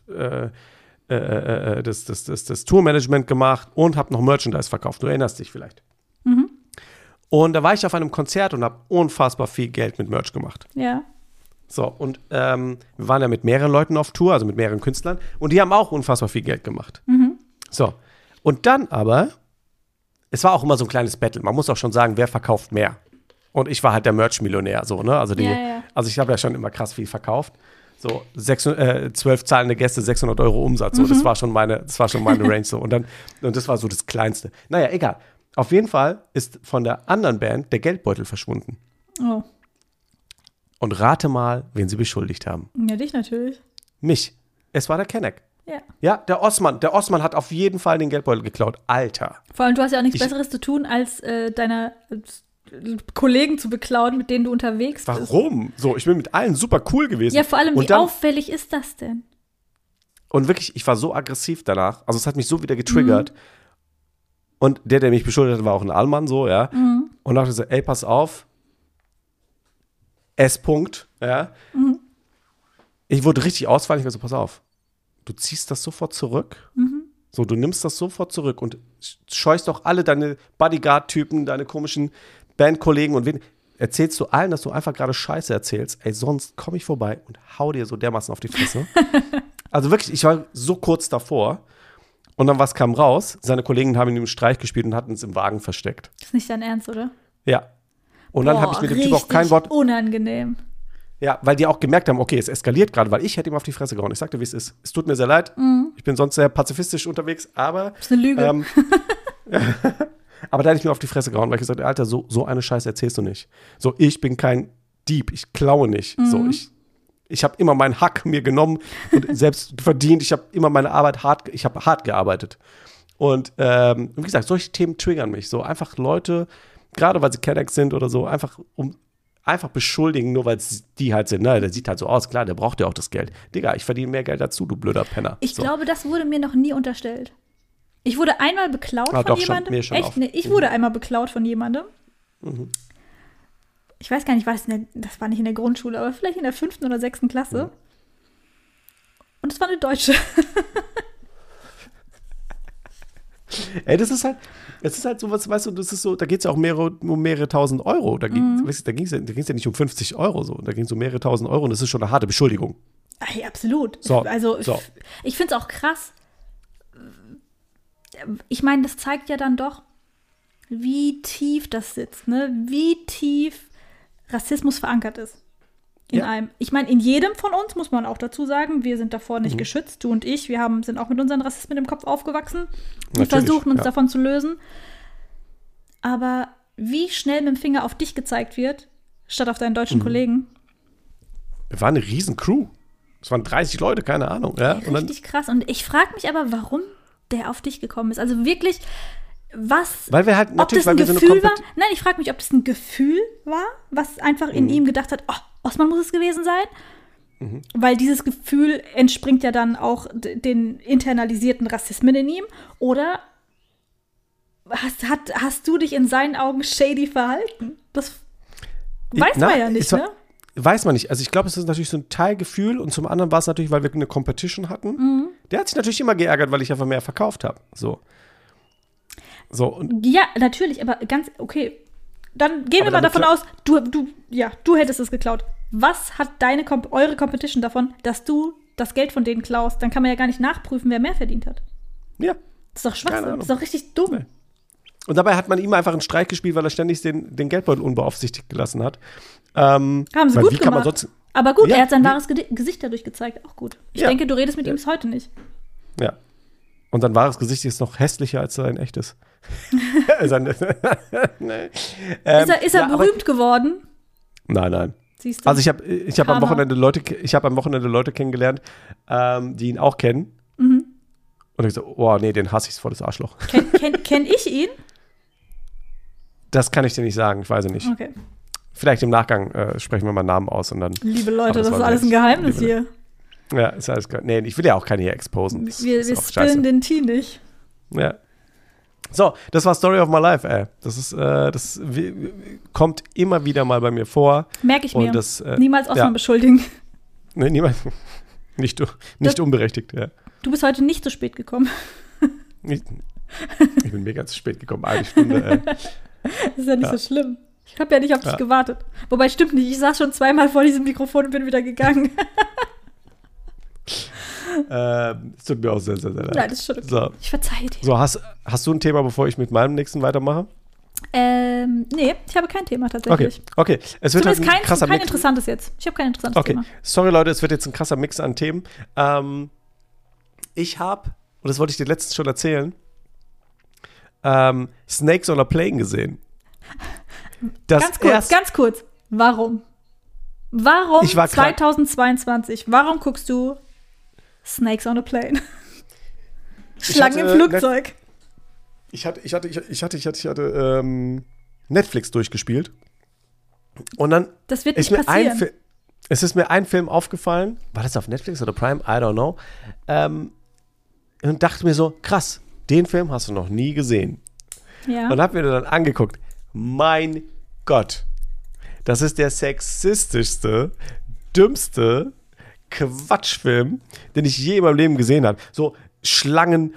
Tourmanagement gemacht und hab noch Merchandise verkauft. Du erinnerst dich vielleicht. Und da war ich auf einem Konzert und hab unfassbar viel Geld mit Merch gemacht. Ja. So, und wir waren ja mit mehreren Leuten auf Tour, also mit mehreren Künstlern, und die haben auch unfassbar viel Geld gemacht. So, und dann aber, es war auch immer so ein kleines Battle. Man muss auch schon sagen, wer verkauft mehr. Und ich war halt der Merch-Millionär, so, ne? Also ich habe ja schon immer krass viel verkauft. So, 12 zahlende Gäste, 600 € Umsatz. So, das war schon meine Range. So. Und das war so das Kleinste. Naja, egal. Auf jeden Fall ist von der anderen Band der Geldbeutel verschwunden. Oh. Und rate mal, wen sie beschuldigt haben. Ja, dich natürlich. Mich. Es war der Kenneck. Ja. Ja, der Osman. Der Osman hat auf jeden Fall den Geldbeutel geklaut. Alter. Vor allem, du hast ja auch nichts Besseres zu tun, als deine Kollegen zu beklauen, mit denen du unterwegs bist. Warum? So, ich bin mit allen super cool gewesen. Ja, vor allem, wie auffällig ist das denn? Und wirklich, ich war so aggressiv danach. Also, es hat mich so wieder getriggert. Und der mich beschuldigt hat, war auch ein Allmann, so, ja. Und dachte so, ey, pass auf. S-Punkt, ja. Ich wurde richtig ausfallen. Ich war so, pass auf. Du ziehst das sofort zurück. So, du nimmst das sofort zurück und scheust auch alle deine Bodyguard-Typen, deine komischen Bandkollegen und wen. Erzählst du allen, dass du einfach gerade Scheiße erzählst. Ey, sonst komme ich vorbei und hau dir so dermaßen auf die Fresse. Also wirklich, ich war so kurz davor. Und dann was kam raus? Seine Kollegen haben ihn im Streich gespielt und hatten es im Wagen versteckt. Das ist nicht dein Ernst, oder? Ja. Und dann habe ich mit dem Typ auch kein Wort. Unangenehm. Ja, weil die auch gemerkt haben, okay, es eskaliert gerade, weil ich hätte ihm auf die Fresse gehauen. Ich sagte, wie es ist. Es tut mir sehr leid. Ich bin sonst sehr pazifistisch unterwegs, aber. Das ist eine Lüge. Aber da hätte ich mir auf die Fresse gehauen, weil ich gesagt habe, Alter, so eine Scheiße erzählst du nicht. So, ich bin kein Dieb, ich klaue nicht. So, ich habe immer meinen Hack mir genommen und selbst verdient. Ich habe immer meine Arbeit hart gearbeitet. Und wie gesagt, solche Themen triggern mich. So einfach Leute, gerade weil sie Kenneck sind oder so, einfach beschuldigen, nur weil die halt sind. Ne? Der sieht halt so aus, klar, der braucht ja auch das Geld. Digga, ich verdiene mehr Geld dazu, du blöder Penner. Ich glaube, das wurde mir noch nie unterstellt. Ich wurde einmal beklaut von jemandem. Mir schon Echt? Nee, ich wurde einmal beklaut von jemandem. Ich weiß gar nicht, das war nicht in der Grundschule, aber vielleicht in der 5. oder 6. Klasse. Und es war eine Deutsche. Ey, das ist halt sowas, weißt du, das ist so, da geht es ja auch um mehrere tausend Euro. Da ging es ja nicht um 50 Euro so. Da ging es um mehrere tausend Euro und das ist schon eine harte Beschuldigung. Ach, ja, absolut. So, also, ich finde es auch krass. Ich meine, das zeigt ja dann doch, wie tief das sitzt, ne? Wie tief Rassismus verankert ist in einem. Ich meine, in jedem von uns, muss man auch dazu sagen, wir sind davor nicht geschützt. Du und ich, wir sind auch mit unseren Rassismen im Kopf aufgewachsen. Wir versuchen uns davon zu lösen. Aber wie schnell mit dem Finger auf dich gezeigt wird, statt auf deinen deutschen Kollegen. Wir waren eine riesen Crew. Es waren 30 Leute, keine Ahnung. Ja? Richtig krass. Und ich frage mich aber, warum der auf dich gekommen ist. Also wirklich, weil wir halt natürlich, ob das ein Gefühl war? Nein, ich frage mich, ob das ein Gefühl war, was einfach in ihm gedacht hat, oh, Osman muss es gewesen sein. Weil dieses Gefühl entspringt ja dann auch den internalisierten Rassismen in ihm. Oder hast du dich in seinen Augen shady verhalten? Das weiß man ja nicht, ne? Weiß man nicht. Also ich glaube, es ist natürlich so ein Teilgefühl und zum anderen war es natürlich, weil wir eine Competition hatten. Der hat sich natürlich immer geärgert, weil ich einfach mehr verkauft habe. So, und ja, natürlich, aber okay. Dann gehen wir mal davon aus, du hättest es geklaut. Was hat eure Competition davon, dass du das Geld von denen klaust? Dann kann man ja gar nicht nachprüfen, wer mehr verdient hat. Ja. Das ist doch Keine Schwachsinn. Ahnung. Das ist doch richtig dumm. Nee. Und dabei hat man ihm einfach einen Streich gespielt, weil er ständig den Geldbeutel unbeaufsichtigt gelassen hat. Haben sie weil gut wie kann man gemacht. sonst, Aber gut, Ja, er hat sein wie- wahres Gesicht dadurch gezeigt. Auch gut. Ich Ja. denke, du redest mit ihm bis heute nicht. ja. Und sein wahres Gesicht ist noch hässlicher als sein echtes. Nee. Ist er ja, aber- berühmt geworden? Nein. Siehst du? Also ich hab am Karma. Wochenende Leute kennengelernt, die ihn auch kennen. Mhm. Und ich so, oh nee, den hasse ich voll das Arschloch. Kenn ich ihn? Das kann ich dir nicht sagen, ich weiß es nicht. Okay. Vielleicht im Nachgang sprechen wir mal Namen aus und dann. Liebe Aber Leute, das das ist war alles ein nicht- Geheimnis Liebe- hier. Ja, ist alles klar. Nee, ich will ja auch keine hier exposen. Das Wir ist auch spillen scheiße. den Tee nicht. Ja. So, das war Story of my life, ey. Kommt immer wieder mal bei mir vor. Merke ich mir. Und das, Niemals Osman ja. beschuldigen. Nee, niemand. Nicht unberechtigt, ja. Du bist heute nicht zu spät gekommen. Ich bin mir ganz spät gekommen, eine Stunde, ey. Das ist ja nicht Ja. so schlimm. Ich habe ja nicht auf dich Ja. gewartet. Wobei, stimmt nicht. Ich saß schon zweimal vor diesem Mikrofon und bin wieder gegangen. Es tut mir auch sehr, sehr, sehr leid. Nein, das ist schon okay. So, Ich verzeihe dir. so hast du ein Thema, bevor ich mit meinem nächsten weitermache? Nee, ich habe kein Thema tatsächlich. Okay. Es wird Zumindest halt ein krasser kein Mix. interessantes jetzt. Ich habe kein interessantes Okay, Thema. sorry Leute, es wird jetzt ein krasser Mix an Themen. Ich habe, und das wollte ich dir letztens schon erzählen, Snakes on a Plane gesehen. Ganz kurz. Warum? Warum Ich war krank. 2022? Warum guckst du Snakes on a Plane? Schlangen im hatte Flugzeug. Ich hatte Netflix durchgespielt. Und dann Das wird ist nicht mir passieren. es ist mir ein Film aufgefallen. War das auf Netflix oder Prime? I don't know. Und dachte mir so, krass, den Film hast du noch nie gesehen. Ja. Und hab mir dann angeguckt. Mein Gott. Das ist der sexistischste, dümmste Quatschfilm, den ich je in meinem Leben gesehen habe. So Schlangen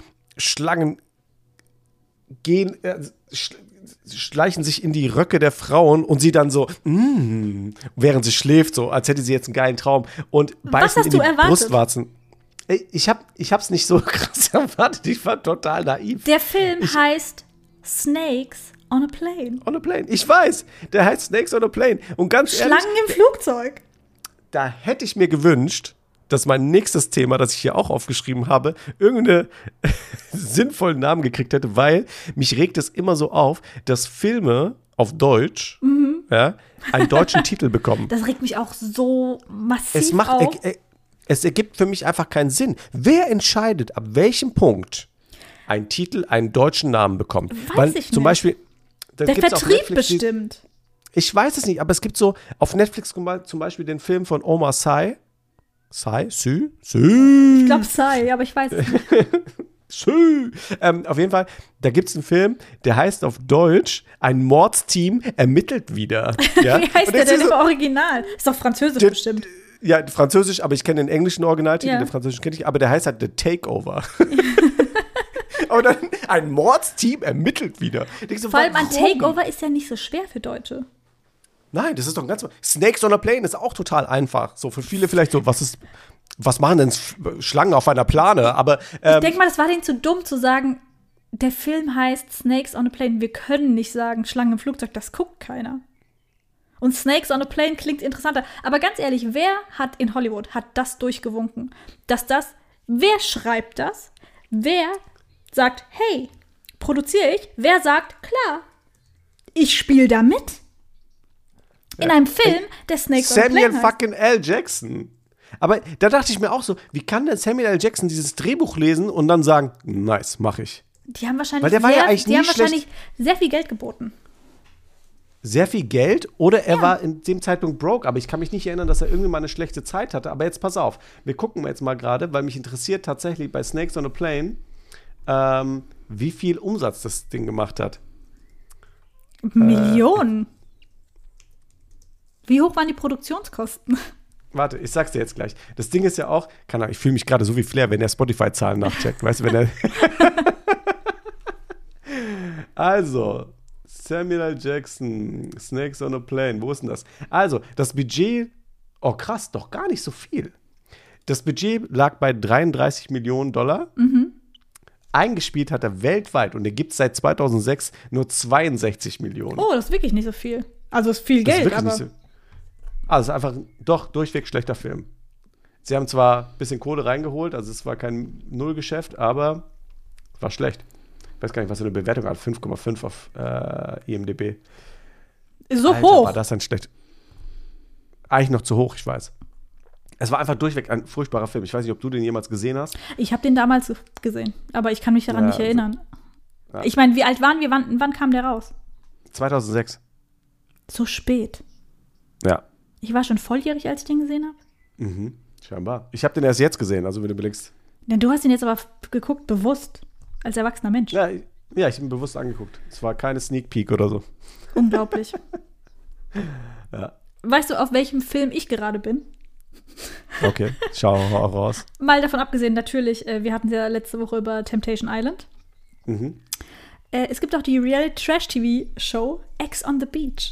gehen, schleichen sich in die Röcke der Frauen und sie dann so, während sie schläft, so, als hätte sie jetzt einen geilen Traum und beißen hast in du die erwartet? Brustwarzen. Ey, ich hab's nicht so krass erwartet, ich war total naiv. Der Film heißt Snakes on a Plane. On a Plane. Ich weiß, der heißt Snakes on a Plane. Und ganz ehrlich, Schlangen im Flugzeug. da hätte ich mir gewünscht, dass mein nächstes Thema, das ich hier auch aufgeschrieben habe, irgendeinen sinnvollen Namen gekriegt hätte, weil mich regt es immer so auf, dass Filme auf Deutsch ja, einen deutschen Titel bekommen. Das regt mich auch so massiv Es macht, auf. es ergibt für mich einfach keinen Sinn. Wer entscheidet, ab welchem Punkt ein Titel einen deutschen Namen bekommt? Weiß ich zum nicht. Beispiel, da Der gibt's auf Vertrieb Netflix bestimmt. Ich weiß es nicht, aber es gibt so auf Netflix zum Beispiel den Film von Omar Sy. Sy? Ich glaube Psy, aber ich weiß es nicht. Sy. Auf jeden Fall, da gibt es einen Film, der heißt auf Deutsch, ein Mordsteam ermittelt wieder. Ja? Wie heißt Und der jetzt denn ist im so- Original? Ist doch französisch Der- bestimmt. Ja, Französisch, aber ich kenne den englischen Originaltitel, Ja. den französischen kenne ich, aber der heißt halt The Takeover. Aber dann ein Mordsteam ermittelt wieder. Denkst du, Vor allem ein warum? Takeover ist ja nicht so schwer für Deutsche. Nein, das ist doch ganz. Snakes on a Plane ist auch total einfach. So für viele vielleicht so, was machen denn Schlangen auf einer Plane? Aber Ich denke mal, das war denen zu dumm zu sagen, der Film heißt Snakes on a Plane. Wir können nicht sagen Schlangen im Flugzeug, das guckt keiner. Und Snakes on a Plane klingt interessanter. Aber ganz ehrlich, wer hat in Hollywood das durchgewunken? Wer schreibt das? Wer sagt, hey, produziere ich? Wer sagt, klar, ich spiele da mit? In einem Film, der Snakes on a Samuel Plane heißt. fucking L. Jackson. Aber da dachte ich mir auch so, wie kann denn Samuel L. Jackson dieses Drehbuch lesen und dann sagen, nice, mach ich. Die haben wahrscheinlich, Weil der war ja eigentlich die haben nie wahrscheinlich sehr viel Geld geboten. Sehr viel Geld oder er war in dem Zeitpunkt broke, aber ich kann mich nicht erinnern, dass er irgendwie mal eine schlechte Zeit hatte. Aber jetzt pass auf, wir gucken jetzt mal gerade, weil mich interessiert tatsächlich bei Snakes on a Plane, wie viel Umsatz das Ding gemacht hat. Millionen. Wie hoch waren die Produktionskosten? Warte, ich sag's dir jetzt gleich. Das Ding ist ja auch, keine Ahnung, ich fühle mich gerade so wie Flair, wenn er Spotify-Zahlen nachcheckt. Weißt du, wenn er. Also, Samuel L. Jackson, Snakes on a Plane, wo ist denn das? Also, das Budget, oh krass, doch gar nicht so viel. Das Budget lag bei 33 Millionen $. eingespielt hat er weltweit und der gibt seit 2006 nur 62 Millionen. Oh, das ist wirklich nicht so viel. Also ist viel Geld, aber. Also es ist einfach doch durchweg schlechter Film. Sie haben zwar ein bisschen Kohle reingeholt, also es war kein Nullgeschäft, aber es war schlecht. Ich weiß gar nicht, was für eine Bewertung hat. 5,5 auf IMDb. So Alter, hoch. war das dann schlecht? Eigentlich noch zu hoch, ich weiß. Es war einfach durchweg ein furchtbarer Film. Ich weiß nicht, ob du den jemals gesehen hast. Ich habe den damals gesehen, aber ich kann mich daran nicht erinnern. Ja. Ich meine, wie alt waren wir? Wann kam der raus? 2006. So spät. Ja. Ich war schon volljährig, als ich den gesehen habe. Mhm. Scheinbar. Ich habe den erst jetzt gesehen, also wenn du überlegst. Ja, du hast ihn jetzt aber geguckt, bewusst, als erwachsener Mensch. Ja, ich habe ihn bewusst angeguckt. Es war keine Sneak Peek oder so. Unglaublich. Ja. Weißt du, auf welchem Film ich gerade bin? Okay, schau auch raus. Mal davon abgesehen, natürlich, wir hatten ja letzte Woche über Temptation Island. Mhm. Es gibt auch die Reality-Trash-TV-Show Ex on the Beach.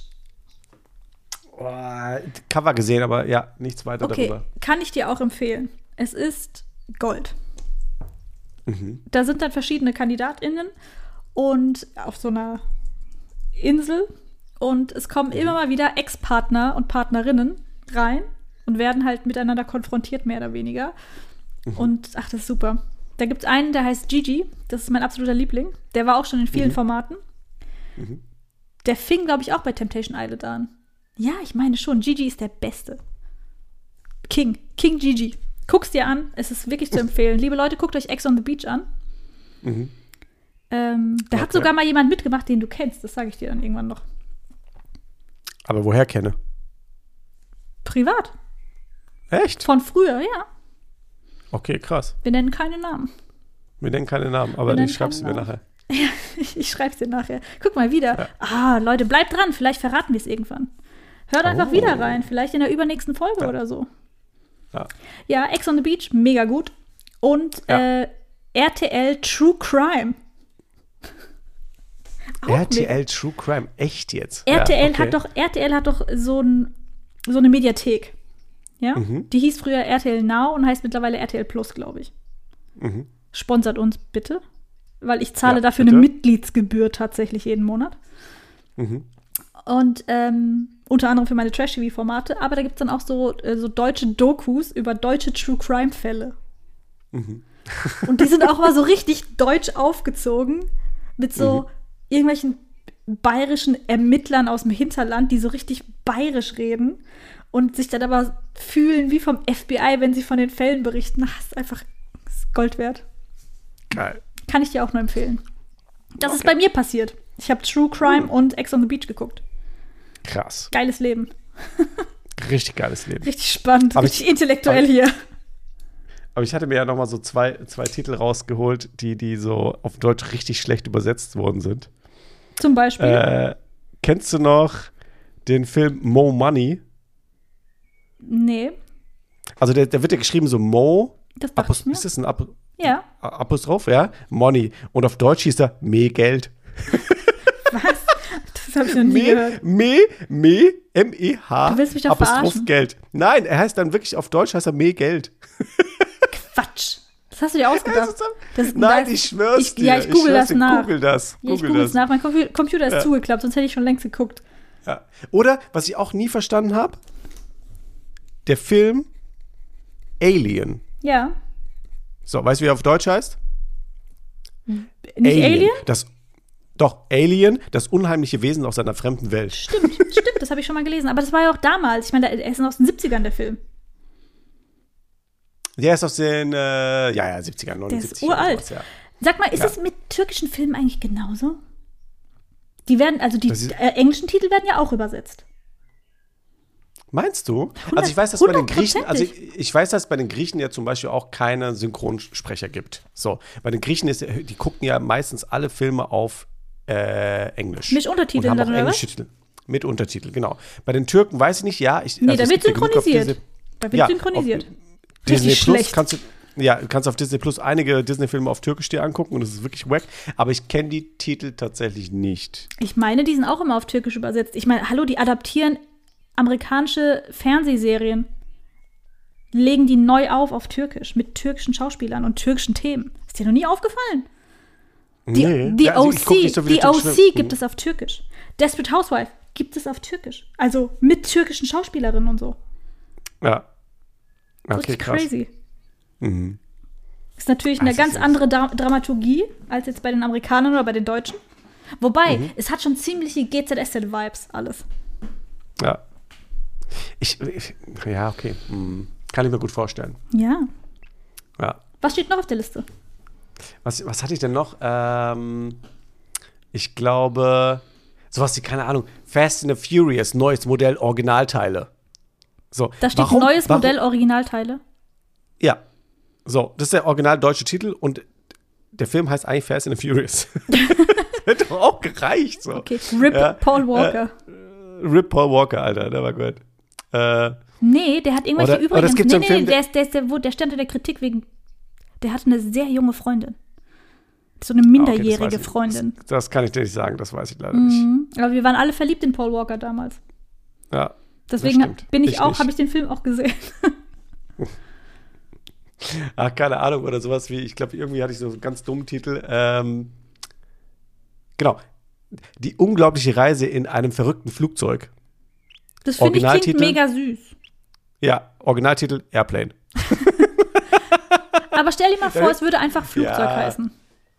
Oh, Cover gesehen, aber ja, nichts weiter darüber. Kann ich dir auch empfehlen. Es ist Gold. Mhm. Da sind dann verschiedene KandidatInnen und auf so einer Insel und es kommen immer mal wieder Ex-Partner und Partnerinnen rein und werden halt miteinander konfrontiert, mehr oder weniger. Und ach, das ist super. Da gibt es einen, der heißt Gigi, das ist mein absoluter Liebling. Der war auch schon in vielen Formaten. Mhm. Der fing, glaube ich, auch bei Temptation Island an. Ja, ich meine schon, Gigi ist der Beste. King Gigi. Guck's dir an, es ist wirklich zu empfehlen. Liebe Leute, guckt euch Ex on the Beach an. Mhm. Da hat sogar mal jemand mitgemacht, den du kennst. Das sage ich dir dann irgendwann noch. Aber woher kenne? Privat. Echt? Von früher, ja. Okay, krass. Wir nennen keine Namen. Wir nennen keine Namen, aber die schreibst du mir nachher. Ja, ich schreib's dir nachher. Guck mal wieder. Ja. Leute, bleibt dran. Vielleicht verraten wir es irgendwann. Hört einfach wieder rein. Vielleicht in der übernächsten Folge oder so. Ja, Ex on the Beach, mega gut. Und RTL True Crime. RTL True Crime, echt jetzt? RTL hat doch so eine Mediathek. Ja? Mhm. Die hieß früher RTL Now und heißt mittlerweile RTL Plus, glaube ich. Mhm. Sponsert uns bitte, weil ich zahle dafür bitte eine Mitgliedsgebühr tatsächlich jeden Monat. Mhm. Und unter anderem für meine Trash-TV-Formate, aber da gibt es dann auch so deutsche Dokus über deutsche True-Crime-Fälle. Mhm. Und die sind auch mal so richtig deutsch aufgezogen mit so irgendwelchen bayerischen Ermittlern aus dem Hinterland, die so richtig bayerisch reden und sich dann aber fühlen wie vom FBI, wenn sie von den Fällen berichten. Ach, ist einfach Gold wert. Geil. Kann ich dir auch nur empfehlen. Das ist bei mir passiert. Ich habe True Crime und Ex on the Beach geguckt. Krass. Geiles Leben. Richtig geiles Leben. Richtig spannend, richtig intellektuell hier. Aber ich hatte mir ja noch mal so zwei Titel rausgeholt, die so auf Deutsch richtig schlecht übersetzt worden sind. Zum Beispiel? Kennst du noch den Film Mo Money? Nee. Also der wird ja geschrieben so Mo. Das dachte ich mir. Ist das ein ja. Apostroph? Ja. Money. Und auf Deutsch hieß er Geld. Was? Das habe ich noch nie gehört. M-E-H. Du willst mich doch Apostroph verarschen. Geld. Nein, er heißt dann wirklich auf Deutsch heißt er Geld. Quatsch. Das hast du dir ausgedacht. Nein, ich schwör's dir. Ja, ich google das nach. Google das. Ja, ich google das nach. Mein Computer ist zugeklappt, sonst hätte ich schon längst geguckt. Ja. Oder, was ich auch nie verstanden habe, der Film Alien. Ja. So, weißt du, wie er auf Deutsch heißt? Nicht Alien? Alien, das unheimliche Wesen aus einer fremden Welt. Stimmt, das habe ich schon mal gelesen. Aber das war ja auch damals. Ich meine, er ist aus den 70ern, der Film. Der ist aus den 70ern, 79. Der ist uralt. Sowas, ja. Sag mal, ist das mit türkischen Filmen eigentlich genauso? Die englischen Titel werden ja auch übersetzt. Meinst du? Also ich weiß, dass bei den Griechen, ich weiß, dass bei den Griechen ja zum Beispiel auch keine Synchronsprecher gibt. So, bei den Griechen die gucken ja meistens alle Filme auf Englisch. Mit Untertiteln dann, oder was? Mit Untertitel, genau. Bei den Türken weiß ich nicht, da wird synchronisiert. Disney Plus kannst du auf Disney Plus einige Disney-Filme auf Türkisch dir angucken und das ist wirklich wack. Aber ich kenne die Titel tatsächlich nicht. Ich meine, die sind auch immer auf Türkisch übersetzt. Ich meine, hallo, die adaptieren amerikanische Fernsehserien, legen die neu auf Türkisch mit türkischen Schauspielern und türkischen Themen. Ist dir noch nie aufgefallen? Die also ich guck nicht so viele die türkische OC Filme. gibt es auf Türkisch. Desperate Housewife gibt es auf Türkisch. Also mit türkischen Schauspielerinnen und so. Ja. Okay, Richtig krass. crazy. Mhm. Ist natürlich eine Das ganz ist- andere Dramaturgie als jetzt bei den Amerikanern oder bei den Deutschen. Wobei, es hat schon ziemliche GZSZ-Vibes, alles. Ja. Ja, okay. Kann ich mir gut vorstellen. Ja. Ja. Was steht noch auf der Liste? Was hatte ich denn noch? Ich glaube, sowas wie, keine Ahnung, Fast and the Furious, neues Modell, Originalteile. So, Da steht neues Modell Originalteile. Ja. So, das ist der original deutsche Titel und der Film heißt eigentlich Fast and the Furious. Hätte doch auch gereicht. So. Okay, RIP Paul Walker. RIP Paul Walker, Alter, der war gut. Nee, der hat irgendwelche Oder übrigens. es gibt so einen Film, der stand in der Kritik wegen. Der hatte eine sehr junge Freundin. So eine minderjährige okay, das weiß ich. Freundin. Das kann ich dir nicht sagen, das weiß ich leider nicht. Aber wir waren alle verliebt in Paul Walker damals. Ja, Deswegen stimmt. habe ich den Film auch gesehen. Ach, keine Ahnung, oder sowas wie, ich glaube, irgendwie hatte ich so einen ganz dummen Titel. Genau. Die unglaubliche Reise in einem verrückten Flugzeug. Das finde ich klingt Originaltitel? mega süß. Ja, Originaltitel Airplane. Aber stell dir mal vor, es würde einfach Flugzeug Ja. heißen.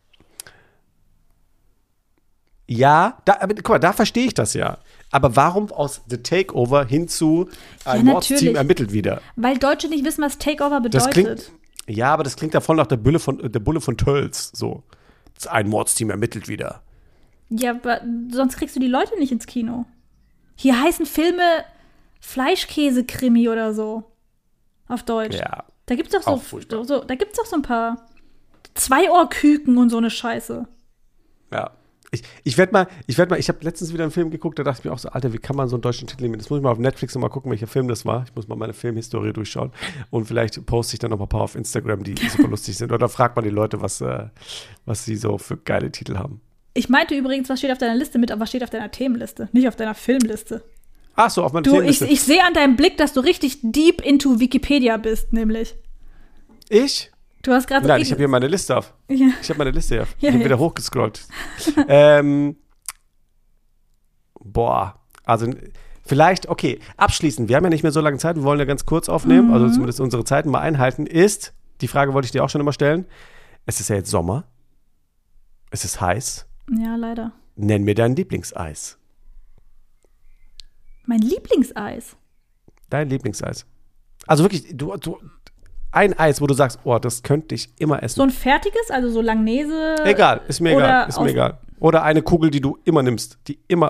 Ja, aber guck mal, da verstehe ich das ja. Aber warum aus The Takeover hin zu ein Ja, Mordsteam natürlich. ermittelt wieder? Weil Deutsche nicht wissen, was Takeover Das bedeutet. klingt, ja, aber das klingt ja voll nach der Bulle von Tölz. So, ein Mordsteam ermittelt wieder. Ja, aber sonst kriegst du die Leute nicht ins Kino. Hier heißen Filme Fleischkäse-Krimi oder so. Auf Deutsch. Ja, Da gibt's doch auch furchtbar. da gibt's doch so ein paar Zweiohrküken und so eine Scheiße. ja. Ich habe letztens wieder einen Film geguckt, da dachte ich mir auch so, Alter, wie kann man so einen deutschen Titel nehmen? Das muss ich mal auf Netflix noch mal gucken, welcher Film das war. Ich muss mal meine Filmhistorie durchschauen und vielleicht poste ich dann noch mal ein paar auf Instagram, die super lustig sind. Oder fragt mal die Leute, was sie so für geile Titel haben. Ich meinte übrigens, was steht auf deiner Liste mit, aber was steht auf deiner Themenliste, nicht auf deiner Filmliste. Ach so, auf meine Du, Filmliste. ich sehe an deinem Blick, dass du richtig deep into Wikipedia bist, nämlich. Ich? Du hast gerade Nein, ich habe hier meine Liste auf. Ja. Ich habe meine Liste hier. Ja, Ich habe ja. wieder hochgescrollt. Also vielleicht, okay, abschließend, wir haben ja nicht mehr so lange Zeit, wir wollen ja ganz kurz aufnehmen, also zumindest unsere Zeiten mal einhalten, ist, die Frage wollte ich dir auch schon immer stellen, es ist ja jetzt Sommer, es ist heiß, Ja, leider. nenn mir dein Lieblingseis. Mein Lieblingseis. Dein Lieblingseis. Also wirklich, du ein Eis, wo du sagst, oh, das könnte ich immer essen. So ein fertiges, also so Langnese. Egal, ist mir oder egal, ist mir aus- egal. Oder eine Kugel, die du immer nimmst, die immer.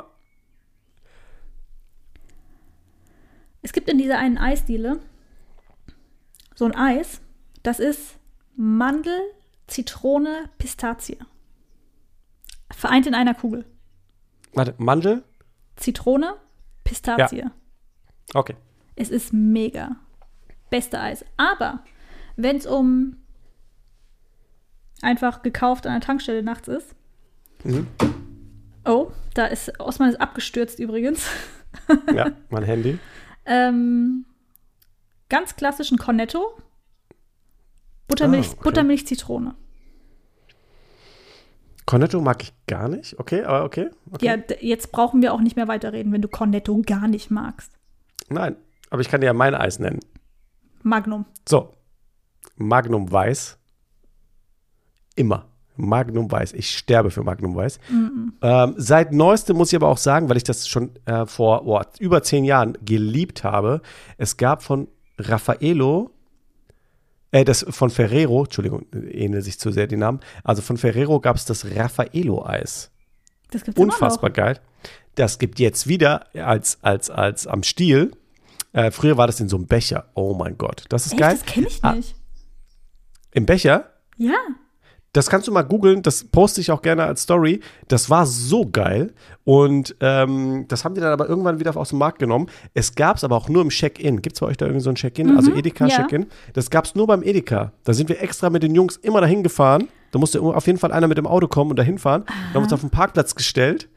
Es gibt in dieser einen Eisdiele so ein Eis, das ist Mandel, Zitrone, Pistazie. Vereint in einer Kugel. Warte, Mandel? Zitrone, Pistazie. Okay. Es ist mega. Beste Eis. Aber wenn es um einfach gekauft an der Tankstelle nachts ist. Oh, da ist Osman ist abgestürzt übrigens. Ja, mein Handy. Ganz klassischen Cornetto. Buttermilch, okay. Buttermilch, Zitrone. Cornetto mag ich gar nicht. Okay, aber okay. Ja, jetzt brauchen wir auch nicht mehr weiterreden, wenn du Cornetto gar nicht magst. Nein, aber ich kann dir ja mein Eis nennen. Magnum. So, Magnum Weiß. Immer. Magnum Weiß. Ich sterbe für Magnum Weiß. Seit neuestem muss ich aber auch sagen, weil ich das schon vor über 10 Jahren geliebt habe, es gab von Raffaello, das von Ferrero, Entschuldigung, ähneln sich zu sehr die Namen, also von Ferrero gab es das Raffaello-Eis. Das gibt's immer Unfassbar noch. geil. Das gibt jetzt wieder als am Stiel. Früher war das in so einem Becher. Oh mein Gott, das ist Echt, geil. das kenne ich nicht. Im Becher? Ja. Das kannst du mal googeln, das poste ich auch gerne als Story. Das war so geil. Und das haben die dann aber irgendwann wieder aus dem Markt genommen. Es gab es aber auch nur im Check-In. Gibt es bei euch da irgendwie so ein Check-In? Also Edeka ja. Check-In. Das gab es nur beim Edeka. Da sind wir extra mit den Jungs immer dahin gefahren. Da musste auf jeden Fall einer mit dem Auto kommen und dahin fahren. Da haben wir uns auf den Parkplatz gestellt.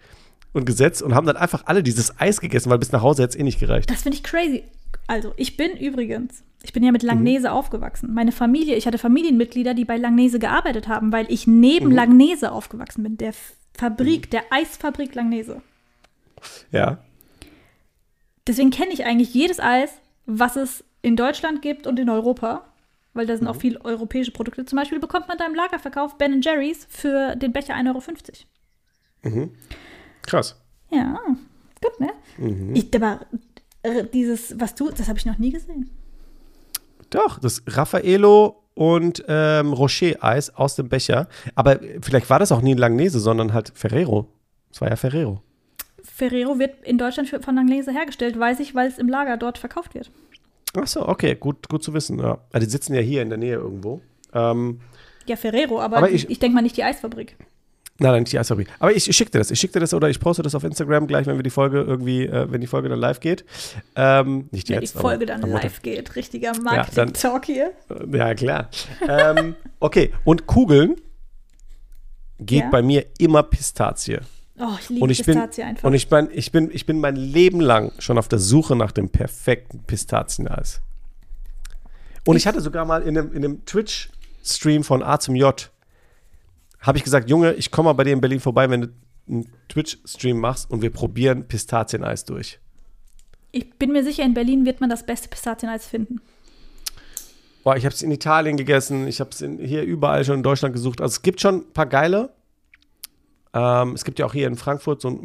und gesetzt und haben dann einfach alle dieses Eis gegessen, weil bis nach Hause hätte es eh nicht gereicht. Das finde ich crazy. Also, ich bin ja mit Langnese aufgewachsen. Meine Familie, ich hatte Familienmitglieder, die bei Langnese gearbeitet haben, weil ich neben Langnese aufgewachsen bin. Der Fabrik, der Eisfabrik Langnese. Ja. Deswegen kenne ich eigentlich jedes Eis, was es in Deutschland gibt und in Europa. Weil da sind auch viele europäische Produkte. Zum Beispiel bekommt man da im Lagerverkauf Ben & Jerry's für den Becher 1,50 €. Krass. Ja, gut, ne? Aber das habe ich noch nie gesehen. Doch, das Raffaello und Rocher-Eis aus dem Becher. Aber vielleicht war das auch nie Langnese, sondern halt Ferrero. Es war ja Ferrero. Ferrero wird in Deutschland von Langnese hergestellt, weiß ich, weil es im Lager dort verkauft wird. Ach so, okay, gut zu wissen. Ja. Also die sitzen ja hier in der Nähe irgendwo. Ja, Ferrero, aber ich denke mal nicht die Eisfabrik. Nein, nicht die Eisfabrik. Aber ich schicke dir das. Ich schicke dir das oder ich poste das auf Instagram gleich, wenn wir die Folge wenn die Folge dann live geht. Nicht wenn jetzt, die Folge dann live geht. Richtiger Marketing-Talk hier. Ja, klar. Okay, und Kugeln geht bei mir immer Pistazie. Oh, ich liebe Pistazie einfach. Und ich bin mein Leben lang schon auf der Suche nach dem perfekten Pistazieneis. Und ich hatte sogar mal in einem Twitch-Stream von A zum J, habe ich gesagt, Junge, ich komme mal bei dir in Berlin vorbei, wenn du einen Twitch-Stream machst und wir probieren Pistazieneis durch. Ich bin mir sicher, in Berlin wird man das beste Pistazieneis finden. Boah, ich habe es in Italien gegessen, ich habe es hier überall schon in Deutschland gesucht. Also es gibt schon ein paar geile. Es gibt ja auch hier in Frankfurt so ein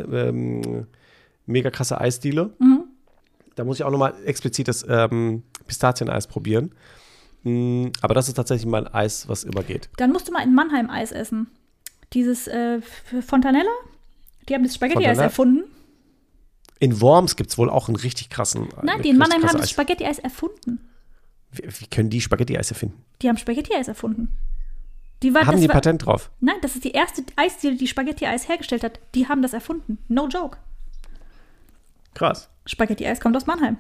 mega krasse Eisdiele. Da muss ich auch nochmal explizit das Pistazieneis probieren. Aber das ist tatsächlich mein Eis, was immer geht. Dann musst du mal in Mannheim Eis essen. Dieses Fontanella, die haben das Spaghetti-Eis erfunden. In Worms gibt es wohl auch einen richtig krassen Nein, die in Mannheim haben das Spaghetti-Eis erfunden. Wie können die Spaghetti-Eis erfinden? Die haben Spaghetti-Eis erfunden. Haben die Patent drauf? Nein, das ist die erste Eisdiele, die Spaghetti-Eis hergestellt hat. Die haben das erfunden. No joke. Krass. Spaghetti-Eis kommt aus Mannheim.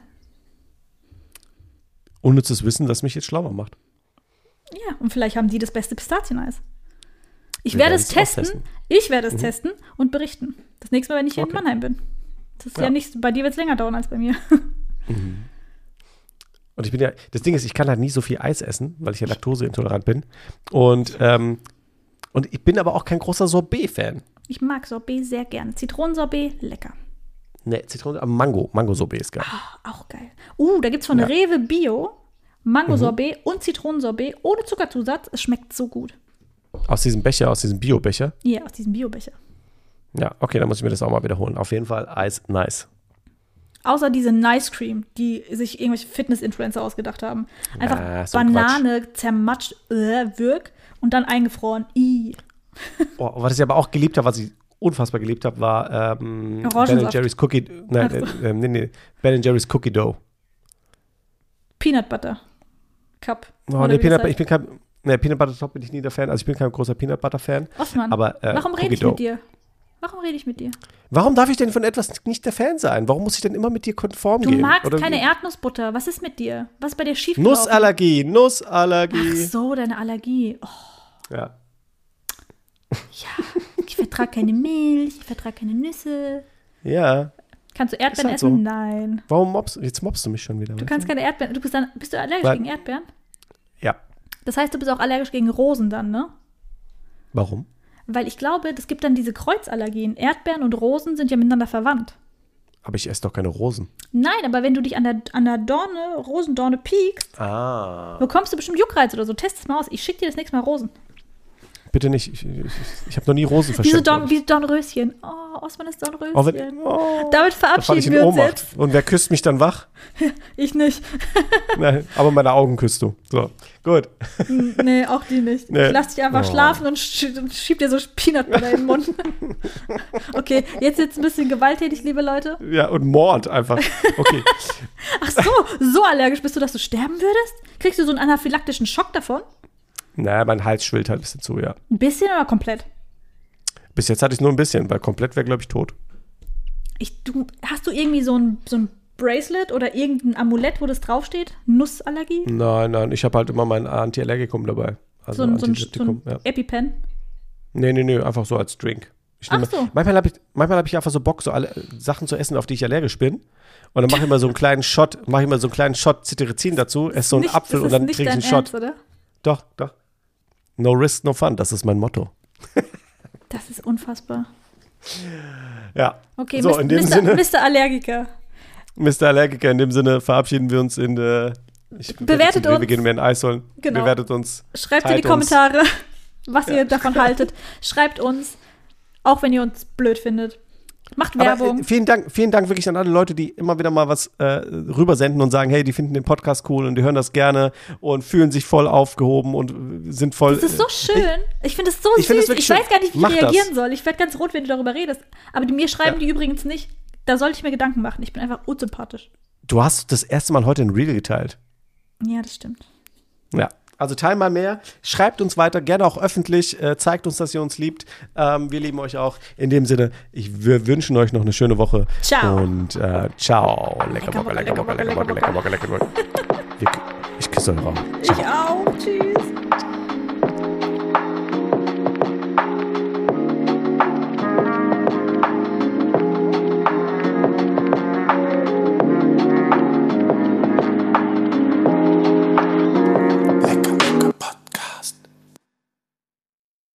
Unnützes Wissen, das mich jetzt schlauer macht. Ja, und vielleicht haben die das beste Pistazieneis. Ich werde es testen. Ich werde es testen und berichten. Das nächste Mal, wenn ich hier in Mannheim bin. Das ist ja nicht, bei dir wird es länger dauern als bei mir. Und das Ding ist, ich kann halt nie so viel Eis essen, weil ich ja laktoseintolerant bin. Und ich bin aber auch kein großer Sorbet-Fan. Ich mag Sorbet sehr gerne. Zitronensorbet, lecker. Ne, aber Mango-Sorbet ist geil. Auch geil. Da gibt's von Rewe Bio Mango-Sorbet und Zitronensorbet ohne Zuckerzusatz. Es schmeckt so gut. Aus diesem Becher, aus diesem Bio-Becher? Ja, aus diesem Bio-Becher. Ja, okay, dann muss ich mir das auch mal wiederholen. Auf jeden Fall Eis, nice. Außer diese Nice Cream, die sich irgendwelche Fitness-Influencer ausgedacht haben. Einfach so Banane zermatscht, wirk und dann eingefroren. Was ich aber auch geliebt habe, was ich unfassbar geliebt habe, war Ben Jerry's Cookie. Ben Jerry's Cookie Dough. Peanut Butter Cup. Peanut Butter Top bin ich nie der Fan. Also ich bin kein großer Peanut Butter Fan. Osman, aber, warum rede ich mit dir? Warum darf ich denn von etwas nicht der Fan sein? Warum muss ich denn immer mit dir konform gehen? Du magst keine Erdnussbutter. Was ist mit dir? Was ist bei dir schiefgelaufen? Nussallergie. Ach so, deine Allergie. Oh. Ja. Ja, ich vertrage keine Milch, ich vertrage keine Nüsse. Ja. Kannst du Erdbeeren essen? So. Nein. Jetzt mobst du mich schon wieder. Du kannst keine Erdbeeren. Bist du allergisch gegen Erdbeeren? Ja. Das heißt, du bist auch allergisch gegen Rosen dann, ne? Warum? Weil ich glaube, es gibt dann diese Kreuzallergien. Erdbeeren und Rosen sind ja miteinander verwandt. Aber ich esse doch keine Rosen. Nein, aber wenn du dich an der Rosendorne piekst, bekommst du bestimmt Juckreiz oder so. Test es mal aus. Ich schicke dir das nächste Mal Rosen. Bitte nicht. Ich habe noch nie Rosen verschenkt. Wie Dornröschen. Oh, Osman ist Dornröschen. Damit verabschieden wir uns jetzt. Und wer küsst mich dann wach? Ich nicht. Nein, aber meine Augen küsst du. So, gut. Nee, auch die nicht. Nee. Ich lass dich einfach schlafen und schieb dir so Peanut Butter in den Mund. Okay, jetzt ein bisschen gewalttätig, liebe Leute. Ja, und Mord einfach. Okay. Ach so allergisch bist du, dass du sterben würdest? Kriegst du so einen anaphylaktischen Schock davon? Naja, mein Hals schwillt halt ein bisschen zu, ja. Ein bisschen oder komplett? Bis jetzt hatte ich nur ein bisschen, weil komplett wäre, glaube ich, tot. Hast du irgendwie so ein Bracelet oder irgendein Amulett, wo das draufsteht? Nussallergie? Nein, ich habe halt immer mein Antiallergikum dabei. Also so ein EpiPen? Nee, einfach so als Drink. Ach so. Manchmal hab ich einfach so Bock, so alle Sachen zu essen, auf die ich allergisch bin. Und dann mache ich mal so einen kleinen Shot, Cetirizin dazu, esse so einen Apfel und dann kriege ich einen Shot. Ernst, oder? Doch. No risk, no fun, das ist mein Motto. Das ist unfassbar. Ja. Okay, so, in dem Sinne, Mr. Allergiker. Mr. Allergiker, in dem Sinne verabschieden wir uns Bewertet uns. Wir gehen mir ein Eis holen. Genau. Bewertet uns. Schreibt in die Kommentare, was ihr davon haltet. Schreibt uns, auch wenn ihr uns blöd findet. Macht Werbung. Aber, vielen Dank wirklich an alle Leute, die immer wieder mal was rübersenden und sagen, hey, die finden den Podcast cool und die hören das gerne und fühlen sich voll aufgehoben und sind voll. Das ist so schön. Ich finde es so süß. Ich weiß gar nicht, wie ich reagieren soll. Ich werde ganz rot, wenn du darüber redest. Aber mir schreiben die übrigens nicht. Da sollte ich mir Gedanken machen. Ich bin einfach unsympathisch. Du hast das erste Mal heute ein Reel geteilt. Ja, das stimmt. Ja. Also teilt mal mehr, schreibt uns weiter, gerne auch öffentlich, zeigt uns, dass ihr uns liebt. Wir lieben euch auch. In dem Sinne, wir wünschen euch noch eine schöne Woche. Ciao. Und ciao. Lecker Bock. Ich küsse eure Augen. Ich auch. Tschüss.